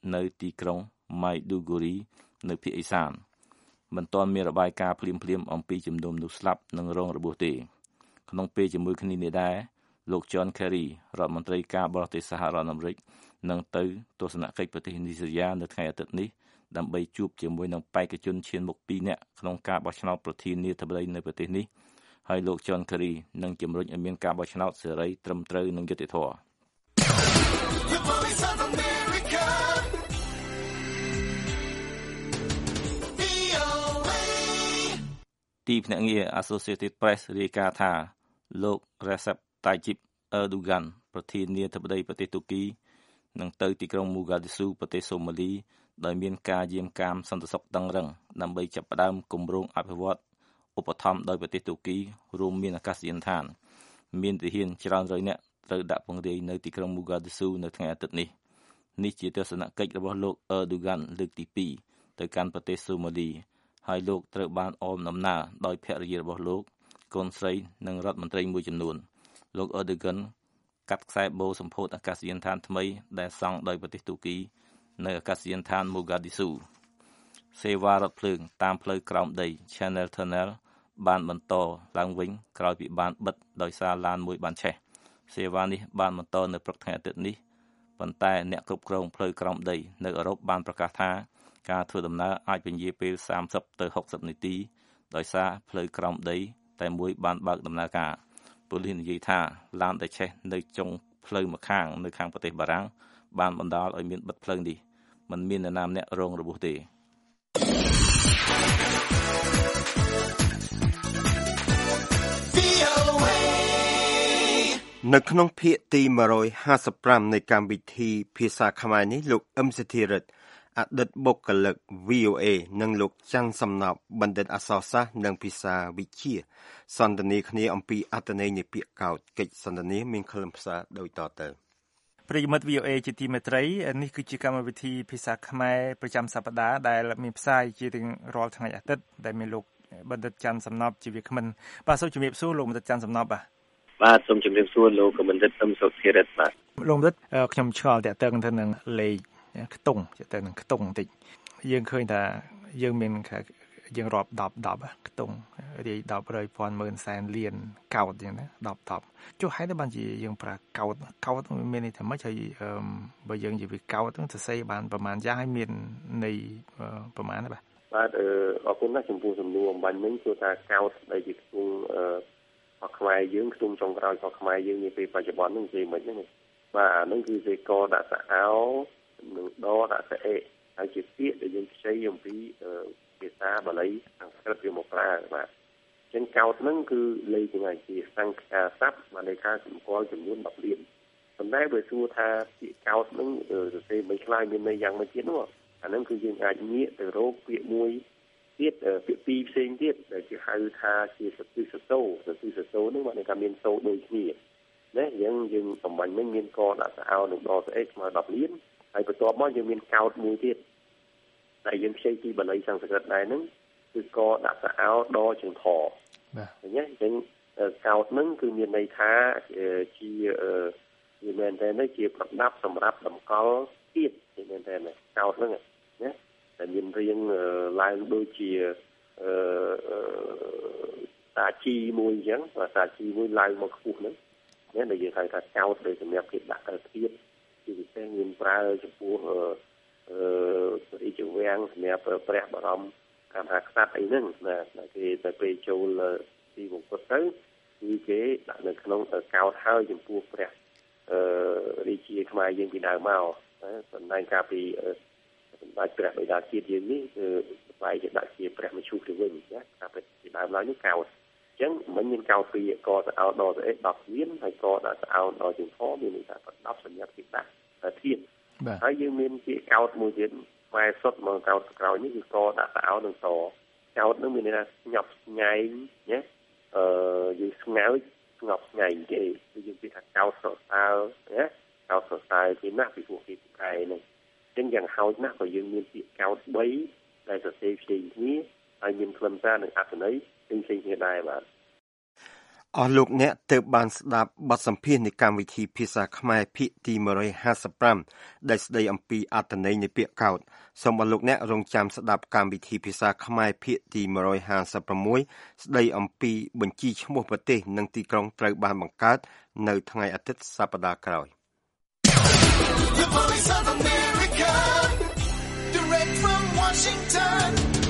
នៅទីក្រុង Maiduguri នៅភាគឦសានមិនទាន់មានរបាយការណ៍ភ្លាមៗអំពីជំនុំនោះស្លាប់និងរងរបួសទេក្នុងពេលជាមួយគ្នានេះដែរលោក John Kerry រដ្ឋមន្ត្រីការបរទេសសហរដ្ឋអាមេរិកនឹងទៅទស្សនកិច្ចប្រទេសនីហ្សេរីយ៉ានៅថ្ងៃអាទិត្យនេះដើម្បីជួបជាមួយនឹងបេក្ខជនឈានមុខពីរនាក់ក្នុងការបោះឆ្នោតប្រធានាធិបតីនៅប្រទេសនេះហើយលោក John Kerry នឹងជំរុញឲ្យមានការបោះឆ្នោតសេរីត្រឹមត្រូវនិងយុត្តិធម៌ទីភ្នាក់ងារ Associated Press រាយការណ៍ថាលោក Recep Tayyip Erdogan ប្រធានាធិបតីប្រទេសទូគីនឹងទៅទីក្រុង Mogadishu ប្រទេសសូម៉ាលីដោយមានការយាមកាមសន្តិសុខតឹងរ៉ឹងដើម្បីចាប់ផ្ដើមគម្រោងអភិវឌ្ឍឧបត្ថម្ភដោយប្រទេសទូគីរួមមានអាកាសយានដ្ឋានមានទាហានច្រើនរយនាក់ត្រូវដាក់ពង្រាយនៅទីក្រុង Mogadishu នៅថ្ងៃអាទិត្យនេះនេះជាទស្សនកិច្ចរបស់លោក Erdogan លើកទីពីរទៅកាន់ប្រទេសសូម៉ាលីហើយលោកត្រូវបានអមដំណើរដោយភរិយារបស់លោកកូនស្រីនិងរដ្ឋមន្ត្រីមួយចំនួនលោក Erdogan កាត់ខ្សែបូសម្ពោធអាកាសយានដ្ឋានថ្មីដែលសង់ដោយប្រទេសទូគីនៅអាកាសយានដ្ឋាន Mogadishu សេវារថភ្លើងតាមផ្លូវក្រោមដី Channel Tunnel បានបន្តឡើងវិញក្រោយពីបានបិទដោយសារឡានមួយបានឆេះសេវានេះបានបន្តនៅព្រឹកថ្ងៃអាទិត្យនេះប៉ុន្តែអ្នកគ្រប់គ្រងផ្លូវក្រោមដីនៅអឺរ៉ុបបានប្រកាសថាការធ្វើដំណើរអាចពន្យារពេលសាមសិបទៅហុកសិបនាទីដោយសារផ្លូវក្រោមដីតែមួយបានបើកដំណើរការប៉ូលីសនិយាយថាឡានដែលឆេះនៅចុងផ្លូវម្ខាងនៅខាងប្រទេសបារាំងបានបណ្ដាលឲ្យមានបិទផ្លូវនេះមិនមាននរណាម្នាក់រងរបួសទេនៅក្នុងភាគទីone fifty-fiveនៃកម្មវិធីភាសាខ្មែរនេះលោកអឹមសិទ្ធិរិទ្ធអតីតបុគ្គលិក វី អូ เอ និងលោកច័ន្ទសំណប់បណ្ឌិតអក្សរសាស្ត្រនិងភាសាវិទ្យាសន្ទនាគ្នាអំពីអត្ថន័យនៃពាក្យកោតកិច្ចសន្ទនាមានខ្លឹមសារដូចតទៅប្រិយមិត្ត វី អូ เอ ជាទីមេត្រីនេះគឺជាកម្មវិធីភាសាខ្មែរប្រចាំសប្តាហ៍ដែលមានផ្សាយជារៀងរាល់ថ្ងៃអាទិត្យដែលមានលោកបណ្ឌិតច័ន្ទសំណប់ជាវាគ្មិនបាទសូមជម្រាបសួរលោកបណ្ឌិតច័ន្ទសំណប់បាទបាទសូមជម្រាបសួរលោកបណ្ឌិតអឹមសុធិរិទ្ធបាទលោកបណ្ឌិតខ្ញុំឆ្ងល់តាក់ទងទៅនឹងលេខខ្ទង់តាក់ទងនឹងខ្ទង់បន្តិចយើងឃើញថាយើងមានយើងរាប់ដប់ដប់ខ្ទង់រាយដប់រយពាន់ម៉ឺនសែនលានកោតអញ្ចឹងណាដប់ដប់ចុះហេតុតែបានជាយើងប្រើកោតកោតមានន័យថាម៉េចហើយបើយើងនិយាយពីកោតទៅសរសេរបានប្រហែលយ៉ាងហើយមានន័យប្រហែលបាទបាទអរគុណណាស់ចំពោះសំណួរអំបញ្ញមិញគឺថាកោតដែលជាខ្ទង់អឺខ្មែរយើងខ្ទង់ចុងក្រោយរបស់ខ្មែរយើងនាពេលបច្ចុប្បន្នហ្នឹងនិយាយមិនហ្នឹងបាទអាហ្នឹងគឺសេកដាក់សអោនិងដដាក់សអេហើយជាពាក្យដែលយើងខ្ចីអំពីភាសាបាលីសំស្ក្រឹតវាមកប្រើបាទអញ្ចឹងកោតហ្នឹងគឺលេខទាំងជាសង្ខារស័ព្ទបានន័យថាសម្គាល់ចំនួនtenលានប៉ុន្តែបើសួរថាពាក្យកោតហ្នឹងសរសេរមិនខ្លាយមានន័យយ៉ាងម៉េចទៀតនោះអាហ្នឹងគឺយើងអាចងាកទៅរកពាក្យមួយទៀតពាក្យពីរផ្សេងទៀតដែលគេហៅថាជាសទិសតោសទិសតោហ្នឹងបានន័យថាមានសូដូចគ្នាណាយើងយើងបំបញ្ញមិញមានកដាក់សអោនិងដស្អេស្មើtenលានហើយបន្ទាប់មកយើងមានកោតមួយទៀតតែយើងខ្ចីពីបាលីសំស្ក្រឹតដែរហ្នឹងគឺកដាក់សអោដជាងថបាទឃើញទេអញ្ចឹងកោតហ្នឹងគឺមានន័យថាជាវាមែនតែនេះជាប្រដាប់សម្រាប់តម្កល់ទៀតមែនតែកោតហ្នឹងណាតែមានរៀងឡើងដូចជាអឺតាជីមួយអញ្ចឹងតាជីមួយឡើងមកខ្ពស់ហ្នឹងណាដែលយើងហៅថាកោតដែលសម្រាប់គេដាក់ទៅទៀតជាពិសេសមានប្រើចំពោះអឺអឺរាជវាំងសម្រាប់ព្រះបរមកម្មហាក្សត្រអីហ្នឹងណាគេទៅពេលចូលទីមង្គលទៅគឺគេដាក់នៅក្នុងកោតហើយចំពោះព្រះអឺរាជាខ្មែរយើងពីដើមមកសម្ដែងការពីសម្ដេចព្រះបិតាជាតិយើងនេះគឺស្វែងជាដាក់ជាព្រះមឈូសទៅវិញណាថាពីដើមឡើយនេះកោតអញ្ចឹងមិនមានកោតពីកសអោដស្អេtenលានហើយកដាក់សអោដជាងថមានន័យថាប្រដាប់សម្រាប់គេដាក់ធាតុហើយយើងមានពាក្យកោតមួយទៀតផ្លែសុទ្ធមកកោតក្រោយនេះគឺកដាក់សអោនឹងតកោតនឹងមានន័យថាស្ញប់ស្ញែងណាអឺយើងស្ងើចស្ងប់ស្ញែងគេគឺយើងពាក្យថាកោតសរសើរណាកោតសរសើរគេណាស់ពីពួកគេប្រែហ្នឹងអញ្ចឹងយ៉ាងហោចណាស់ក៏យើងមានពាក្យកោតthreeដែលសរសេរផ្សេងគ្នាហើយមានខ្លឹមសារនិងអត្ថន័យផ្សេងៗគ្នាដែរបាទអស់លោកអ្នកទើបបានស្ដាប់បទសម្ភាសន៍នៃកម្មវិធីភាសាខ្មែរភាគទីone fifty-fiveដែលស្ដីអំពីអត្ថន័យនៃពាក្យកោតសូមអស់លោកអ្នករងចាំស្ដាប់កម្មវិធីភាសាខ្មែរភាគទីone fifty-sixស្ដីអំពីបញ្ជីឈ្មោះប្រទេសនិងទីក្រុងត្រូវបានបង្កើតនៅថ្ងៃអាទិត្យសប្តាហ៍ក្រោយ The Voice of America Direct from Washington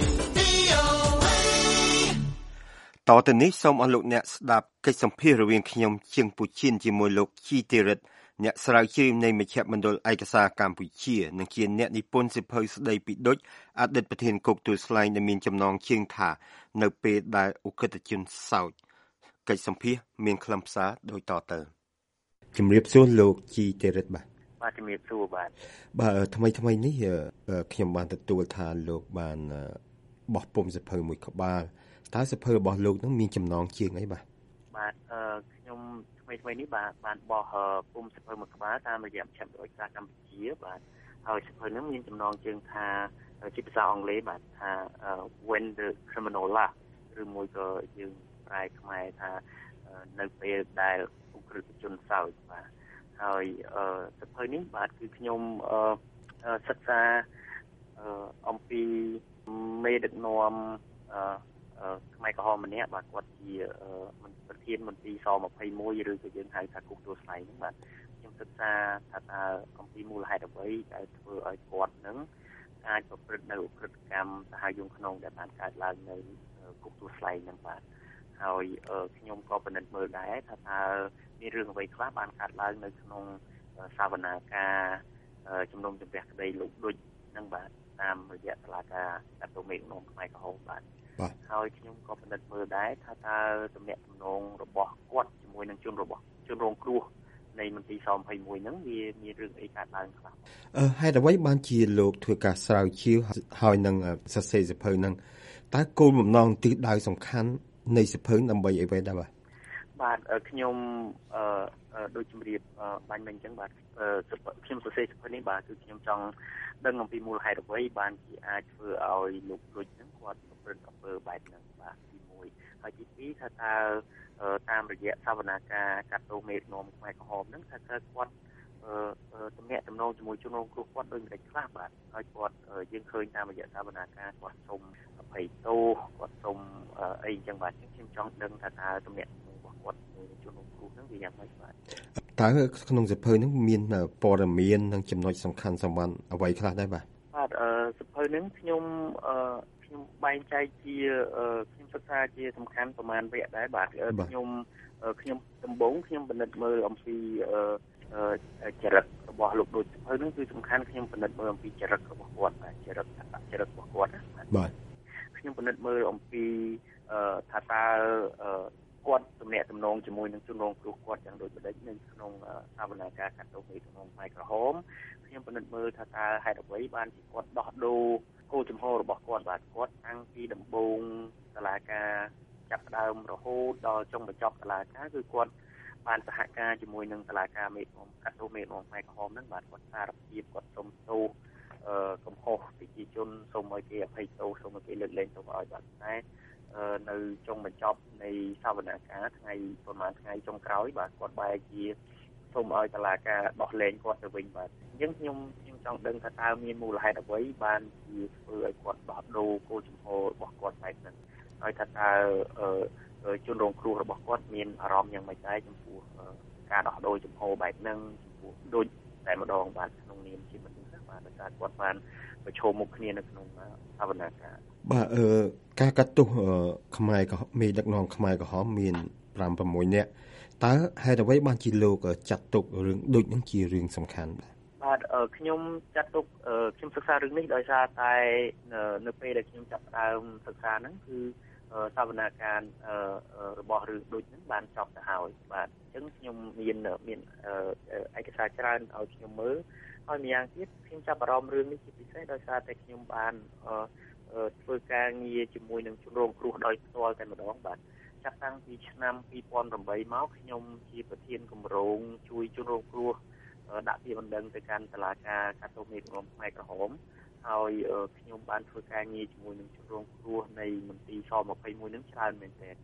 តទៅនេះសូមអស់លោកអ្នកស្ដាប់កិច្ចសម្ភាសន៍រវាងខ្ញុំជាងពូជិនជាមួយលោកជីទីរិទ្ធអ្នកស្រាវជ្រាវនៃមជ្ឈមណ្ឌលឯកសារកម្ពុជានិងជាអ្នកនិពន្ធសៀវភៅស្ដីពីឌុចអតីតប្រធានគុកទួលស្លែងដែលមានចំណងជើងថានៅពេលដែលអ ுக ្រិតជនសោចកិច្ចសម្ភាសន៍មានខ្លឹមសារដូចតទៅជំរាបសួរលោកជីទីរិទ្ធបាទបាទជំរាបសួរបាទបាទថ្មីថ្មីនេះខ្ញុំបានទទួលថាលោកបានបោះពុម្ពសៀវភៅមួយក្បាលតើសៀវភៅរបស់លោកនឹងមានចំណងជើងអីបាទបាទអឺខ្ញុំថ្មីថ្មីនេះបាទបានបោះពុម្ពសៀវភៅមួយក្បាលតាមរយៈមជ្ឈមណ្ឌលឯកសារកម្ពុជាបាទហើយសៀវភៅនឹងមានចំណងជើងថាជាភាសាអង់គ្លេសបាទថា When the Criminal Laughs ឬមួយក៏យើងប្រែខ្មែរថានៅពេលដែលឧក្រិដ្ឋជនសើចបាទហើយសៀវភៅនេះបាទគឺខ្ញុំសិក្សាអំពីមេដឹកនាំខ្មែរក្រហមម្នាក់បាទគាត់ជាប្រធានមន្ត្រីសtwenty-oneឬក៏យើងហៅថាគុកទួលស្លែងហ្នឹងបាទខ្ញុំសិក្សាថាតើអំពីមូលហេតុអ្វីដែលធ្វើឲ្យគាត់នឹងអាចប្រព្រឹត្តនៅឧក្រិដ្ឋកម្មសាហាវយង់ខ្នងដែលបានកើតឡើងនៅគុកទួលស្លែងហ្នឹងបាទហើយខ្ញុំក៏ពិនិត្យមើលដែរថាតើមានរឿងអ្វីខ្លះបានកើតឡើងនៅក្នុងសវនាការជំនុំជម្រះក្តីលោកដូចហ្នឹងបាទតាមរយៈតុលាការកាត់ទោសមេដឹកនាំខ្មែរក្រហមបាទហើយខ្ញុំក៏ពិនិត្យមើលដែរថាតើទំនាក់ទំនងរបស់គាត់ជាមួយនឹងជនរបស់ជនរងគ្រោះនៃមន្ទីរសtwenty-oneហ្នឹងវាមានរឿងអីកើតឡើងខ្លះអឺហេតុអ្វីបានជាលោកធ្វើការស្រាវជ្រាវហើយនឹងសរសេរសៀវភៅហ្នឹងតើគោលបំណងទិសដៅសំខាន់នៃសៀវភៅដើម្បីអីវិញដែរបាទបាទខ្ញុំអឺដូចជំរាបបាញ់មិញអញ្ចឹងបាទខ្ញុំសរសេរសៀវភៅនេះបាទគឺខ្ញុំចង់ដឹងអំពីមូលហេតុអ្វីបានជាអាចធ្វើឲ្យលោកដូចហ្នឹងគាត់ប្រព្រឹត្តអំពើបែបហ្នឹងបាទទីoneហើយទីtwoថាតើតាមរយៈសវនាការកាត់ទោសមេដឹកនាំខ្មែរក្រហមហ្នឹងថាតើគាត់ទំនាក់ទំនងជាមួយជនរងគ្រោះគាត់ដូចមិនខ្លះបាទហើយគាត់យើងឃើញតាមរយៈសវនាការគាត់សុំអភ័យទោសគាត់សុំអីអញ្ចឹងបាទខ្ញុំចង់ដឹងថាតើទំនាក់ទំនងរបស់គាត់ជាមួយជនរងគ្រោះហ្នឹងវាយ៉ាងម៉េចបាទតើក្នុងសៀវភៅហ្នឹងមានព័ត៌មាននិងចំណុចសំខាន់សំខាន់អ្វីខ្លះដែរបាទបាទអឺសៀវភៅហ្នឹងខ្ញុំអឺខ្ញុំបែងចែកជាខ្ញុំសិក្សាជាសំខាន់ប្រហែលវគ្គដែរបាទខ្ញុំខ្ញុំដំបូងខ្ញុំពិនិត្យមើលអំពីចរិតរបស់លោកដូចសៀវភៅហ្នឹងគឺសំខាន់ខ្ញុំពិនិត្យមើលអំពីចរិតរបស់គាត់បាទចរិតចរិតរបស់គាត់ណាបាទខ្ញុំពិនិត្យមើលអំពីថាតើគាត់ទំនាក់ទំនងជាមួយនឹងជនរងគ្រោះគាត់យ៉ាងដូចម្តេចនៅក្នុងសវនាការកាត់ទោសមេដឹកនាំខ្មែរក្រហមខ្ញុំពិនិត្យមើលថាតើហេតុអ្វីបានជាគាត់ដោះដូរគោលចំហរបស់គាត់បាទគាត់តាំងពីដំបូងតុលាការចាប់ផ្ដើមរហូតដល់ចុងបញ្ចប់តុលាការគឺគាត់បានសហការជាមួយនឹងតុលាការមេដឹកនាំកាត់ទោសមេដឹកនាំខ្មែរក្រហមហ្នឹងបាទគាត់សារភាពគាត់សុំទោសអឺកំហុសប្រជាជនសូមឲ្យគេអភ័យទោសសូមឲ្យគេលើកលែងទោសឲ្យបាទតែនៅចុងបញ្ចប់នៃសវនាការថ្ងៃប្រហែលថ្ងៃចុងក្រោយបាទគាត់បែរជាសូមឲ្យតុលាការដោះលែងគាត់ទៅវិញបាទអញ្ចឹងខ្ញុំខ្ញុំចង់ដឹងថាតើមានមូលហេតុអ្វីបានជាធ្វើឲ្យគាត់ដោះដូរគោលចំហរបស់គាត់បែបហ្នឹងហើយថាតើជនរងគ្រោះរបស់គាត់មានអារម្មណ៍យ៉ាងម៉េចដែរចំពោះការដោះដូរចំហបែបហ្នឹងចំពោះដូចតែម្ដងបាទក្នុងនាមជាមនុស្សបាទដោយសារគាត់បានប្រឈមមុខគ្នានៅក្នុងសវនាការបាទអឺការកាត់ទោសខ្មែរក្រហមមេដឹកនាំខ្មែរក្រហមមានfive sixនាក់តើហេតុអ្វីបានជាលោកចាត់ទុករឿងដូចហ្នឹងជារឿងសំខាន់បាទខ្ញុំចាត់ទុកខ្ញុំសិក្សារឿងនេះដោយសារតែនៅពេលដែលខ្ញុំចាប់ផ្ដើមសិក្សាហ្នឹងគឺសវនាការរបស់រឿងដូចហ្នឹងបានចប់ទៅហើយបាទអញ្ចឹងខ្ញុំមានមានឯកសារច្រើនឲ្យខ្ញុំមើលហើយម្យ៉ាងទៀតខ្ញុំចាប់អារម្មណ៍រឿងនេះជាពិសេសដោយសារតែខ្ញុំបានធ្វើការងារជាមួយនឹងជនរងគ្រោះដោយផ្ទាល់តែម្ដងបាទចាប់តាំងពីឆ្នាំtwo thousand eightមកខ្ញុំជាប្រធានគម្រោងជួយជនរងគ្រោះដាក់ពាក្យបណ្ដឹងទៅកាន់តុលាការកាត់ទោសមេដឹកនាំខ្មែរក្រហមហើយខ្ញុំបានធ្វើការងារជាមួយនឹងជនរងគ្រោះនៃមន្ទីរសtwenty-oneហ្នឹងច្រើនមែនទែនបាទ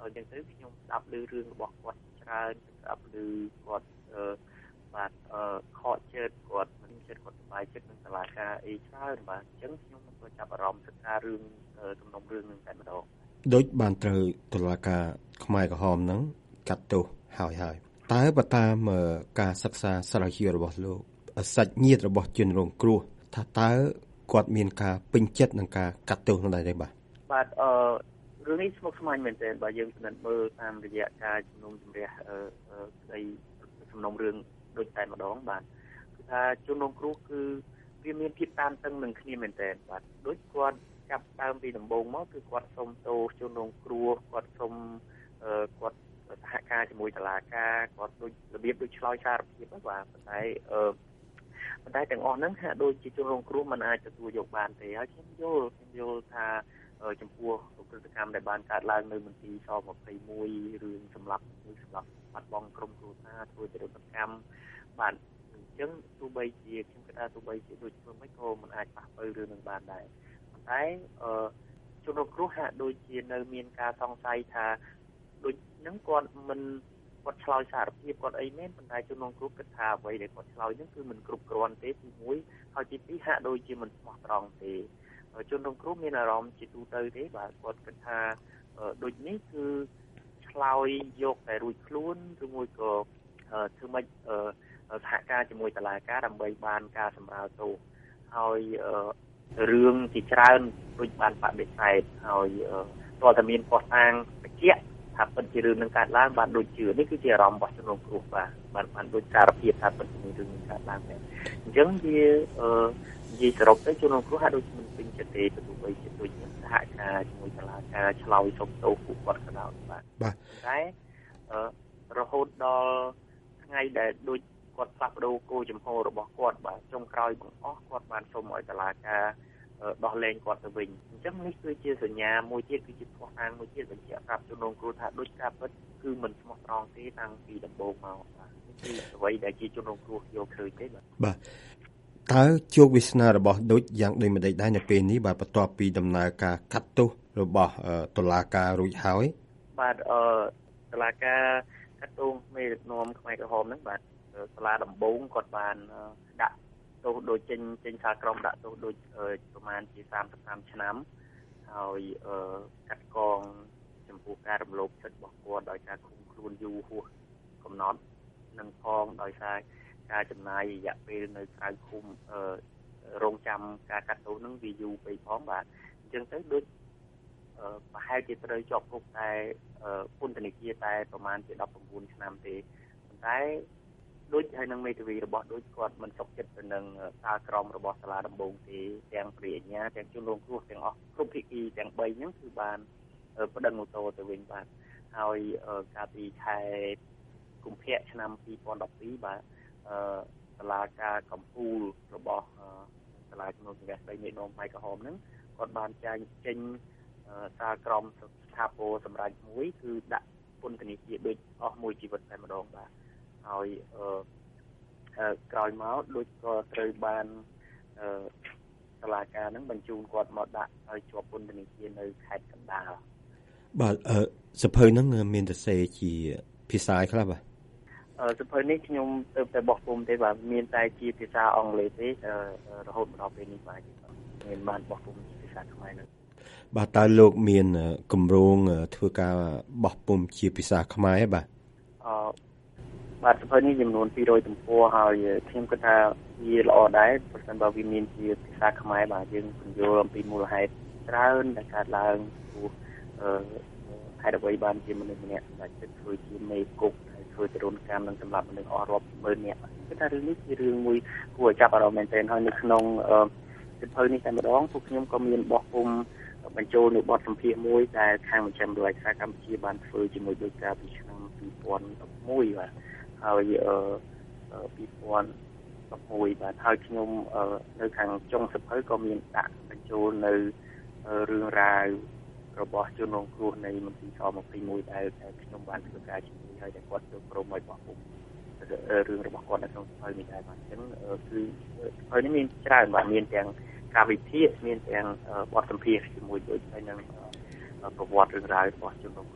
អញ្ចឹងទៅខ្ញុំស្ដាប់ឮរឿងរបស់គាត់ច្រើនស្ដាប់ឮគាត់អឺបាទអឺខកចិត្តគាត់មិនចិត្តគាត់សប្បាយចិត្តនឹងតុលាការអីច្រើនបាទអញ្ចឹងខ្ញុំក៏ចាប់អារម្មណ៍សិក្សារឿងទំនុំរឿងនឹងតែម្ដងដូចបានត្រូវតុលាការខ្មែរក្រហមហ្នឹងកាត់ទោសហើយហើយតើបើតាមការសិក្សាស្រាវជ្រាវរបស់លោកសាច់ញាតិរបស់ជនរងគ្រោះថាតើគាត់មានការពេញចិត្តនឹងការកាត់ទោសនោះដែរទេបាទបាទអឺរឿងនេះស្មុគស្មាញមែនទែនបើយើងពិនិត្យមើលតាមរយៈការជំនុំជម្រះអឺស្ដីសំណុំរឿងដូចតែម្ដងបាទគឺថាជនរងគ្រោះគឺវាមានភាពតានតឹងនឹងគ្នាមែនទែនបាទដូចគាត់ចាប់ដើមពីដំបូងមកគឺគាត់សុំទោសជនរងគ្រោះគាត់សុំអឺគាត់សហការជាមួយតុលាការគាត់ដូចរបៀបដូចឆ្លើយសារភាពហ្នឹងបាទប៉ុន្តែអឺប៉ុន្តែទាំងអស់ហ្នឹងហាក់ដូចជាជនរងគ្រោះមិនអាចទទួលយកបានទេហើយខ្ញុំយល់ខ្ញុំយល់ថាចំពោះគ្រឹះកម្មដែលបានកើតឡើងនៅមន្ទីរស-ยี่สิบเอ็ดរឿងសម្លាប់មួយសម្លាប់បាត់បង់ក្រុមគ្រួសារធ្វើទរណកម្មបាទអញ្ចឹងទោះបីជាខ្ញុំគិតថាទោះបីជាដូចធ្វើមិនក៏មិនអាចប៉ះពាល់រឿងនឹងបានដែរប៉ុន្តែអឺជនរងគ្រោះហាក់ដូចជានៅមានការសង្ស័យថាដូចហ្នឹងគាត់មិនគាត់ឆ្លើយសារភាពគាត់អីមែនប៉ុន្តែជនរងគ្រោះគិតថាអ្វីដែលគាត់ឆ្លើយហ្នឹងគឺមិនគ្រប់គ្រាន់ទេទីមួយហើយទីពីរហាក់ដូចជាមិនស្មោះត្រង់ទេជនរងគ្រោះមានអារម្មណ៍ជាទូទៅទេបាទគាត់គិតថាដូចនេះគឺឆ្លើយយកតែរួចខ្លួនឬមួយក៏ធ្វើម៉េចសហការជាមួយតុលាការដើម្បីបានការសម្រាលទោសហើយរឿងជាច្រើនដូចបានបដិសេធហើយតើតើមានផ្ោះតាងបញ្ជាក់ថាពិតជារឿងនឹងកើតឡើងបានដូចជឿនេះគឺជាអារម្មណ៍របស់ជនរងគ្រោះបាទបានបានដូចសារភាពថាពិតជារឿងនឹងកើតឡើងដែរអញ្ចឹងវាអឺនិយាយសរុបទៅជនរងគ្រោះហាក់ដូចមិនពេញចិត្តទេទោះបីជាដូចសហការជាមួយតុលាការឆ្លើយសុំទោសពួកគាត់ក៏ដោយបាទបាទតែអឺរហូតដល់ថ្ងៃដែលដូចគាត់ផ្លាស់ប្ដូរគោលចំហរបស់គាត់បាទចុងក្រោយបង្អស់គាត់បានសុំឲ្យតុលាការដោះលែងគាត់ទៅវិញអញ្ចឹងនេះគឺជាសញ្ញាមួយទៀតគឺជាផ្ោះតាងមួយទៀតបញ្ជាក់ប្រាប់ជនរងគ្រោះថាដូចការពិតគឺមិនស្មោះត្រង់ទេតាំងពីដំបូងមកបាទនេះគឺអ្វីដែលជាជនរងគ្រោះយកឃើញទេបាទបាទតើជោគវាសនារបស់ដូចយ៉ាងដូចម្ដេចដែរនៅពេលនេះបាទបន្ទាប់ពីដំណើរការកាត់ទោសរបស់តុលាការរួចហើយបាទអឺតុលាការកាត់ទោសមេដឹកនាំខ្មែរក្រហមហ្នឹងបាទសាលាដំបងគាត់បានដាក់ទោសដូចចេញចេញសារក្រមដាក់ទោសដូចប្រមាណជាសាមសិបห้าឆ្នាំហើយកាត់កងចំពោះការរំលោភសិទ្ធិរបស់គាត់ដោយការឃុំខ្លួនយូរហួសកំណត់និងផងដោយសារការចំណាយរយៈពេលនៅក្រៅឃុំរងចាំការកាត់ទោសនឹងវាយូរពេកផងបាទអញ្ចឹងទៅដូចប្រហែលជាត្រូវជាប់គុកតែពន្ធនាគារតែប្រមាណជាដប់ប្រាំបួនឆ្នាំទេប៉ុន្តែដូចហើយនឹងមេធាវីរបស់ដូចគាត់មិនសុខចិត្តទៅនឹងសារក្រមរបស់សាលាដំបងទេទាំងព្រះអញ្ញាទាំងជនរងគ្រោះទាំងអស់គ្រប់ភាគីទាំងបីហ្នឹងគឺបានប្តឹងម៉ូតូទៅវិញបាទហើយកាលពីខែកុម្ភៈឆ្នាំពីរពាន់ដប់ពីរបាទសាលាការកំពូលរបស់សាលាជំនុំជម្រះស្ដីមេដឹកនាំខ្មែរក្រហមហ្នឹងគាត់បានចាញ់ចេញសារក្រមស្ថាពរសម្រាប់មួយគឺដាក់ពន្ធនាគារដូចអស់មួយជីវិតតែម្ដងបាទហើយអឺក្រោយមកដូចក៏ត្រូវបានអឺតុលាការហ្នឹងបញ្ជូនគាត់មកដាក់ឲ្យជាប់ពន្ធនាគារនៅខេត្តកណ្ដាលបាទអឺសភៅហ្នឹងមានសរសេរជាភាសាអីខ្លះបាទអឺសភៅនេះខ្ញុំទៅតែបោះពុំទេបាទមានតែជាភាសាអង់គ្លេសទេរហូតមកដល់ពេលនេះបាទមានបានបោះពុំជាភាសាខ្មែរនោះបាទតើលោកមានគម្រោងធ្វើការបោះពុំជាភាសាខ្មែរទេបាទអឺបាទសភៅនេះចំនួនពីររយទំព័រហើយខ្ញុំគិតថាវាល្អដែរប្រសិនបើវាមានជាភាសាខ្មែរបាទយើងពន្យល់អំពីមូលហេតុច្រើនដែលកើតឡើងព្រោះអឺហេតុអ្វីបានជាមនុស្សម្នាក់សម្រាប់ចិត្តធ្វើជាមេគុកហើយធ្វើទរណកម្មនឹងសម្រាប់មនុស្សអស់រាប់ម៉ឺននាក់គឺថារឿងនេះជារឿងមួយគួរឲ្យចាប់អារម្មណ៍មែនទែនហើយនៅក្នុងសភៅនេះតែម្ដងពួកខ្ញុំក៏មានបោះពុំបញ្ចូលនៅបទសម្ភាសន៍មួយដែលខាងមជ្ឈមណ្ឌលឯកសារកម្ពុជាបានធ្វើជាមួយដោយការពីឆ្នាំពីរពាន់ដប់មួយបាទហើយអឺពីរពាន់ដប់មួយបាទហើយខ្ញុំនៅខាងចុងសភៅក៏មានដាក់បញ្ចូលនៅរឿងរ៉ាវរបស់ជនរងគ្រោះនៃមន្ទីរស-ยี่สิบเอ็ดដែលខ្ញុំបានធ្វើការជាមួយហើយដែលគាត់ចូលព្រមឲ្យបោះពុំរឿងរបស់គាត់នៅក្នុងសភៅនេះដែរបាទអញ្ចឹងគឺសភៅនេះមានច្រើនបាទមានទាំងការវិភាគមានទាំងបទសម្ភាសន៍ជាមួយដូចហើយនឹងប្រវត្តិរឿងរ៉ាវរបស់ជនរងគ្រោះ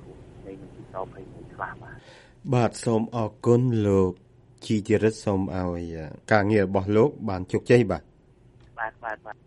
នៃនឹងទីសោភ័យមួយខ្លះបាទបាទសូមអរគុណលោកជីជីរិតសូមឲ្យការងាររបស់លោកបានជោគជ័យបាទបាទបាទបាទ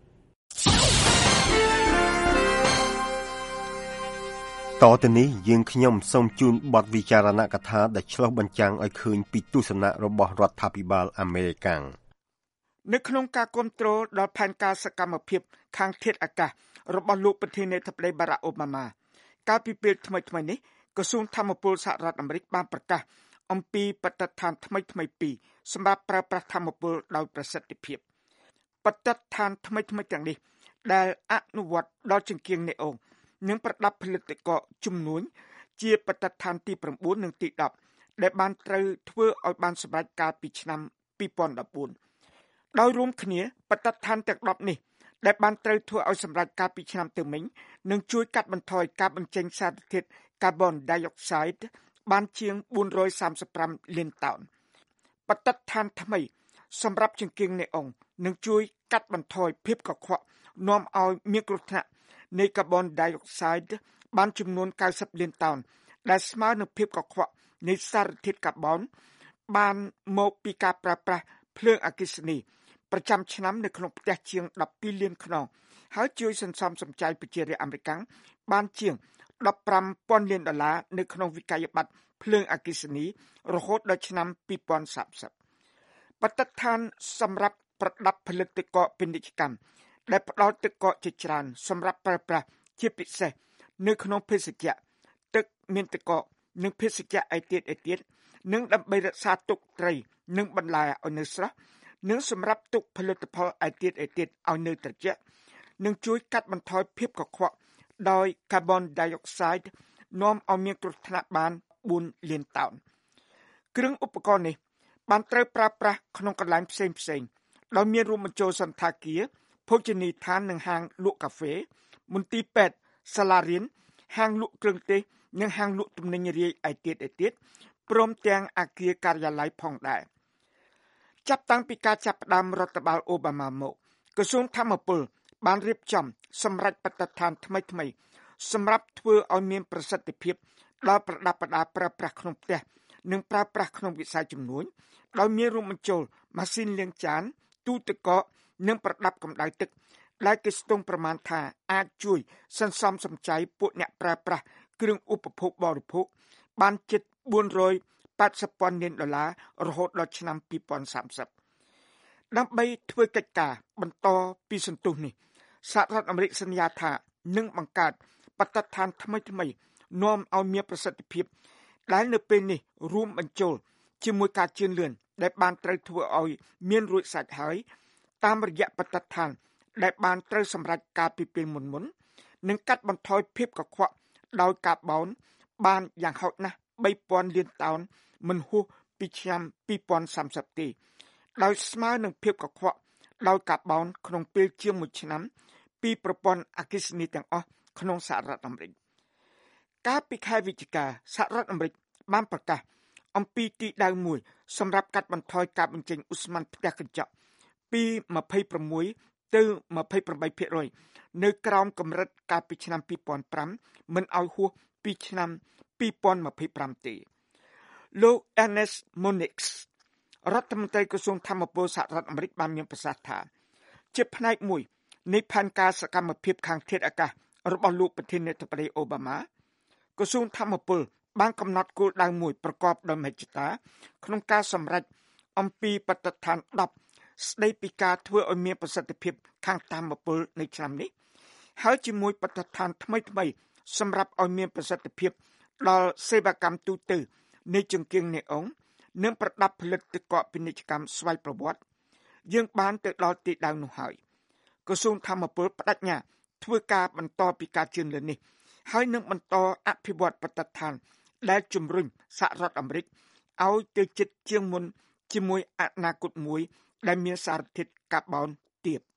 តទៅនេះយើងខ្ញុំសូមជូនបទវិចារណកថាដែលឆ្លុះបញ្ចាំងឲ្យឃើញពីទស្សនៈរបស់រដ្ឋាភិបាលអាមេរិកនៅក្នុងការគ្រប់គ្រងដល់ផែនការសកម្មភាពខាងធាតុអាកាសរបស់លោកប្រធានាធិបតីបារ៉ាក់អូបាម៉ាកាលពីពេលថ្មីៗនេះក្រសួងធម្មពលសហរដ្ឋអាមេរិកបានប្រកាសអំពីបទដ្ឋានថ្មីថ្មីពីរសម្រាប់ប្រើប្រាស់ធម្មពលដោយប្រសិទ្ធភាពបទដ្ឋានថ្មីថ្មីទាំងនេះដែលអនុវត្តដល់ចង្កៀងនេអូងនិងប្រដាប់ផលិតកកជំនួញជាបទដ្ឋានទី៩និងទីដប់ដែលបានត្រូវធ្វើឲ្យបានសម្រេចកាលពីឆ្នាំពីរពាន់ដប់បួនដោយរួមគ្នាបទដ្ឋានទាំងដប់នេះដែលបានត្រូវធ្វើឲ្យសម្រេចកាលពីឆ្នាំទៅមិញនឹងជួយកាត់បន្ថយការបញ្ចេញសារធាតុ Carbon Dioxide បានជាងបួនរយសាមសិបប្រាំលានតោនបទដ្ឋានថ្មីសម្រាប់ចង្កៀងនេអូងនឹងជួយកាត់បន្ថយភាពកខ្វក់នាំឲ្យមានគ្រោះថ្នាក់នៃ Carbon Dioxide បានចំនួនកៅសិបលានតោនដែលស្មើនឹងភាពកខ្វក់នៃសារធាតុកាបូនបានមកពីការប្រើប្រាស់ភ្លើងអគ្គិសនីប្រចាំឆ្នាំនៅក្នុងផ្ទះជាងដប់ពីរលានខ្នងហើយជួយសន្សំសំចៃប្រជារាស្ត្រអាមេរិកបានជាងដប់ប្រាំពាន់លានដុល្លារនៅក្នុងវិក័យប័ត្រភ្លើងអគ្គិសនីរហូតដល់ឆ្នាំពីរពាន់សាមសិបបទដ្ឋានសម្រាប់ប្រដាប់ផលិតទឹកកកពាណិជ្ជកម្មដែលផ្ដល់ទឹកកកជាច្រើនសម្រាប់ប្រើប្រាស់ជាពិសេសនៅក្នុងភេសជ្ជៈទឹកមានទឹកកកនិងភេសជ្ជៈឯទៀតឯទៀតនិងដើម្បីរក្សាទុកត្រីនិងបន្លែឲ្យនៅស្រស់និងសម្រាប់ទុកផលិតផលឯទៀតឯទៀតឲ្យនៅត្រជាក់និងជួយកាត់បន្ថយភាពកខ្វក់ដោយ Carbon Dioxide នាំឲ្យមានគ្រោះថ្នាក់បានបួនលានតោនគ្រឿងឧបករណ៍នេះបានត្រូវប្រើប្រាស់ក្នុងកន្លែងផ្សេងផ្សេងដោយមានរួមបញ្ចូលសន្តាគារភោជនីយដ្ឋាននិងហាងលក់កាហ្វេមន្ទីរពេទ្យសាលារៀនហាងលក់គ្រឿងទេសនិងហាងលក់ទំនិញរាយឯទៀតឯទៀតព្រមទាំងអគារការិយាល័យផងដែរចាប់តាំងពីការចាប់ផ្ដើមរដ្ឋបាលអូបាម៉ាមកក្រសួងធម្មពលបានរៀបចំសម្រាប់បទដ្ឋានថ្មីថ្មីសម្រាប់ធ្វើឲ្យមានប្រសិទ្ធភាពដល់ប្រដាប់ប្រដាប្រើប្រាស់ក្នុងផ្ទះនិងប្រើប្រាស់ក្នុងវិស័យជំនួញដោយមានរួមបញ្ចូលម៉ាស៊ីនលាងចានទូទឹកកកនិងប្រដាប់កម្ដៅទឹកដែលគេស្ទង់ប្រមាណថាអាចជួយសន្សំសំចៃពួកអ្នកប្រើប្រាស់គ្រឿងឧបភោគបរិភោគបានជិតបួនរយប៉ាត់សិបពាន់លានដុល្លាររហូតដល់ឆ្នាំពីរពាន់សាមសិបដើម្បីធ្វើកិច្ចការបន្តពីសន្ទុះនេះសហរដ្ឋអាមេរិកសន្យាថានឹងបង្កើតបទដ្ឋានថ្មីថ្មីនាំឲ្យមានប្រសិទ្ធភាពដែលនៅពេលនេះរួមបញ្ចូលជាមួយការជឿនលឿនដែលបានត្រូវធ្វើឲ្យមានរួចសាច់ហើយតាមរយៈបទដ្ឋានដែលបានត្រូវសម្រេចការពីពេលមុនមុននិងកាត់បន្ថយភាពកខ្វក់ដោយកាបូនបានយ៉ាងហោចណាស់បីពាន់លានតោនមិនហួសពីឆ្នាំពីរពាន់សាមសិបទេដោយស្មើនឹងភាពកខ្វក់ដោយកាបូនក្នុងពេលជាងមួយឆ្នាំពីប្រព័ន្ធអគ្គិសនីទាំងអស់ក្នុងសហរដ្ឋអាមេរិកកាលពីខែវិច្ឆិកាសហរដ្ឋអាមេរិកបានប្រកាសអំពីទីដៅមួយសម្រាប់កាត់បន្ថយការបញ្ចេញឧស្ម័នផ្ទះកញ្ចក់ពីម្ភៃប្រាំមួយទៅម្ភៃប្រាំបីភាគរយនៅក្រោមកម្រិតកាលពីឆ្នាំពីរពាន់ប្រាំមិនឲ្យហួសពីឆ្នាំពីរពាន់ម្ភៃប្រាំទេលោក Ernest Moniz រដ្ឋមន្ត្រីក្រសួងធម្មពលសហរដ្ឋអាមេរិកបានមានប្រសាសន៍ថាជាផ្នែកមួយនៃផែនការសកម្មភាពខាងធាតុអាកាសរបស់លោកប្រធានាធិបតីអូបាម៉ាក្រសួងធម្មពលបានកំណត់គោលដៅមួយប្រកបដោយមហិច្ឆតាក្នុងការសម្រេចអំពីបទដ្ឋានដប់ស្ដីពីការធ្វើឲ្យមានប្រសិទ្ធភាពខាងធម្មពលនៅឆ្នាំនេះហើយជាមួយបទដ្ឋានថ្មីថ្មីសម្រាប់ឲ្យមានប្រសិទ្ធភាពដល់សេវាកម្មទូទៅនៃចង្កៀងនេអូងនិងប្រដាប់ផលិតទឹកកកពាណិជ្ជកម្មស្វ័យប្រវត្តិយើងបានទៅដល់ទីដៅនោះហើយក្រសួងធម្មពលបដិញ្ញាធ្វើការបន្តពីការជឿនលឿននេះហើយនឹងបន្តអភិវឌ្ឍបទដ្ឋានដែលជំរុញសហរដ្ឋអាមេរិកឲ្យទៅជិតជាងមុនជាមួយអនាគតមួយដែលមានសារធាតុកាបូនទាប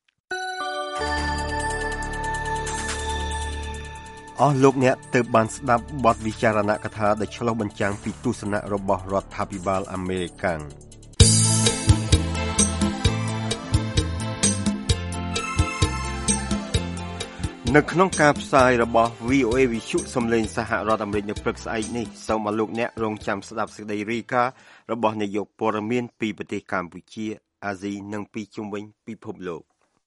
អស់លោកអ្នកទើបបានស្ដាប់បទវិចារណកថាដែលឆ្លុះបញ្ចាំងពីទស្សនៈរបស់រដ្ឋាភិបាលអាមេរិកនៅក្នុងការផ្សាយរបស់ វី អូ เอ វិទ្យុសំឡេងសហរដ្ឋអាមេរិកនៅព្រឹកស្អែកនេះសូមអរលោកអ្នករងចាំស្ដាប់សេចក្តីរាយការណ៍របស់នាយកព័ត៌មានពីប្រទេសកម្ពុជាអាស៊ីនិងពីជុំវិញពិភពលោក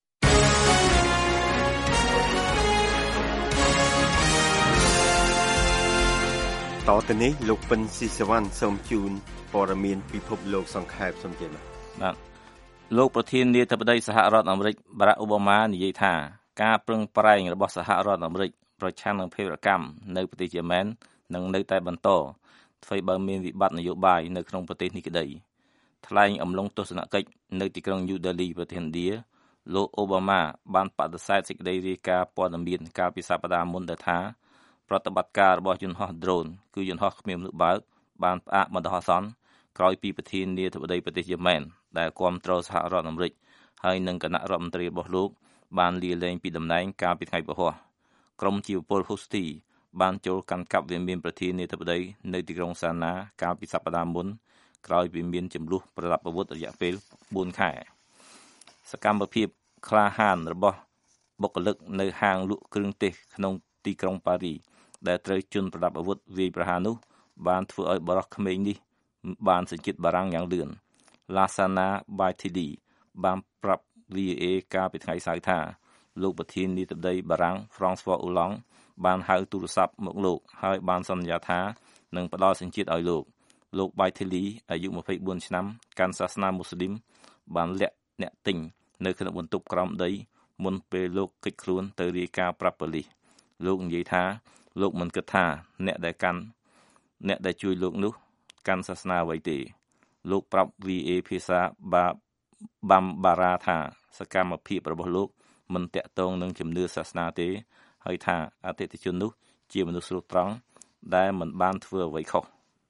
តទៅនេះលោកពិនស៊ីសវណ្ណសូមជូនព័ត៌មានពិភពលោកសង្ខេបសូមជម្រាបបាទលោកប្រធានាធិបតីសហរដ្ឋអាមេរិកបារ៉ាក់អូបាម៉ានិយាយថាការប្រឹងប្រែងរបស់សហរដ្ឋអាមេរិកប្រឆាំងនឹងភេរវកម្មនៅប្រទេសយេម៉ែននឹងនៅតែបន្តធ្វើបើមានវិបត្តិនយោបាយនៅក្នុងប្រទេសនេះក្តីថ្លែងអំឡុងទស្សនកិច្ចនៅទីក្រុងញូដេលីប្រទេសឥណ្ឌាលោកអូបាម៉ាបានបដិសេធសេចក្តីរាយការណ៍ព័ត៌មានកាលពីសប្តាហ៍មុនដែលថាប្រតិបត្តិការរបស់យន្តហោះ drone គឺយន្តហោះគ្មានមនុស្សបើកបានផ្អាកបណ្ដោះអាសន្នក្រោយពីប្រធានាធិបតីប្រទេសយេម៉ែនដែលគាំទ្រសហរដ្ឋអាមេរិកហើយនិងគណៈរដ្ឋមន្ត្រីរបស់លោកបានលាលែងពីតំណែងកាលពីថ្ងៃពហុក្រុមជីវពលហ៊ូស្ទីបានចូលកាន់កាប់វិមានប្រធានាធិបតីនៅទីក្រុងសាណាកាលពីសប្តាហ៍មុនក្រោយពីមានចំនួនប្រដាប់អាវុធរយៈពេលបួនខែសកម្មភាពក្លាហានរបស់បុគ្គលិកនៅហាងលក់គ្រឿងទេសក្នុងទីក្រុងប៉ារីដែលត្រូវជន់ប្រដាប់អាវុធវាយប្រហារនោះបានធ្វើឲ្យបរិសុទ្ធក្មេងនេះបានសញ្ជាតិបារាំងយ៉ាងលឿន Lassana Bathily បានប្រាប់ វី អូ เอ កាលពីថ្ងៃសៅរ៍ថាលោកប្រធានាធិបតីបារាំង François Hollande បានហៅទូរស័ព្ទមកលោកហើយបានសន្យាថានឹងផ្ដល់សញ្ជាតិឲ្យលោកលោក Bathily អាយុម្ភៃបួនឆ្នាំកាន់សាសនាមូស្លីមបានលាក់អ្នកទិញនៅក្នុងបន្ទប់ក្រោមដីមុនពេលលោកគេចខ្លួនទៅរាយការណ៍ប្រាប់ប៉ូលីសលោកនិយាយថាលោកមិនគិតថាអ្នកដែលកាន់អ្នកដែលជួយលោកនោះកាន់សាសនាអ្វីទេលោកប្រាប់ វី អូ เอ ភាសាបាបាំបារ៉ាថាសកម្មភាពរបស់លោកមិនតាក់ទងនឹងជំនឿសាសនាទេហើយថាអតិថិជននោះជាមនុស្សស្លូតត្រង់ដែលមិនបានធ្វើអ្វីខុស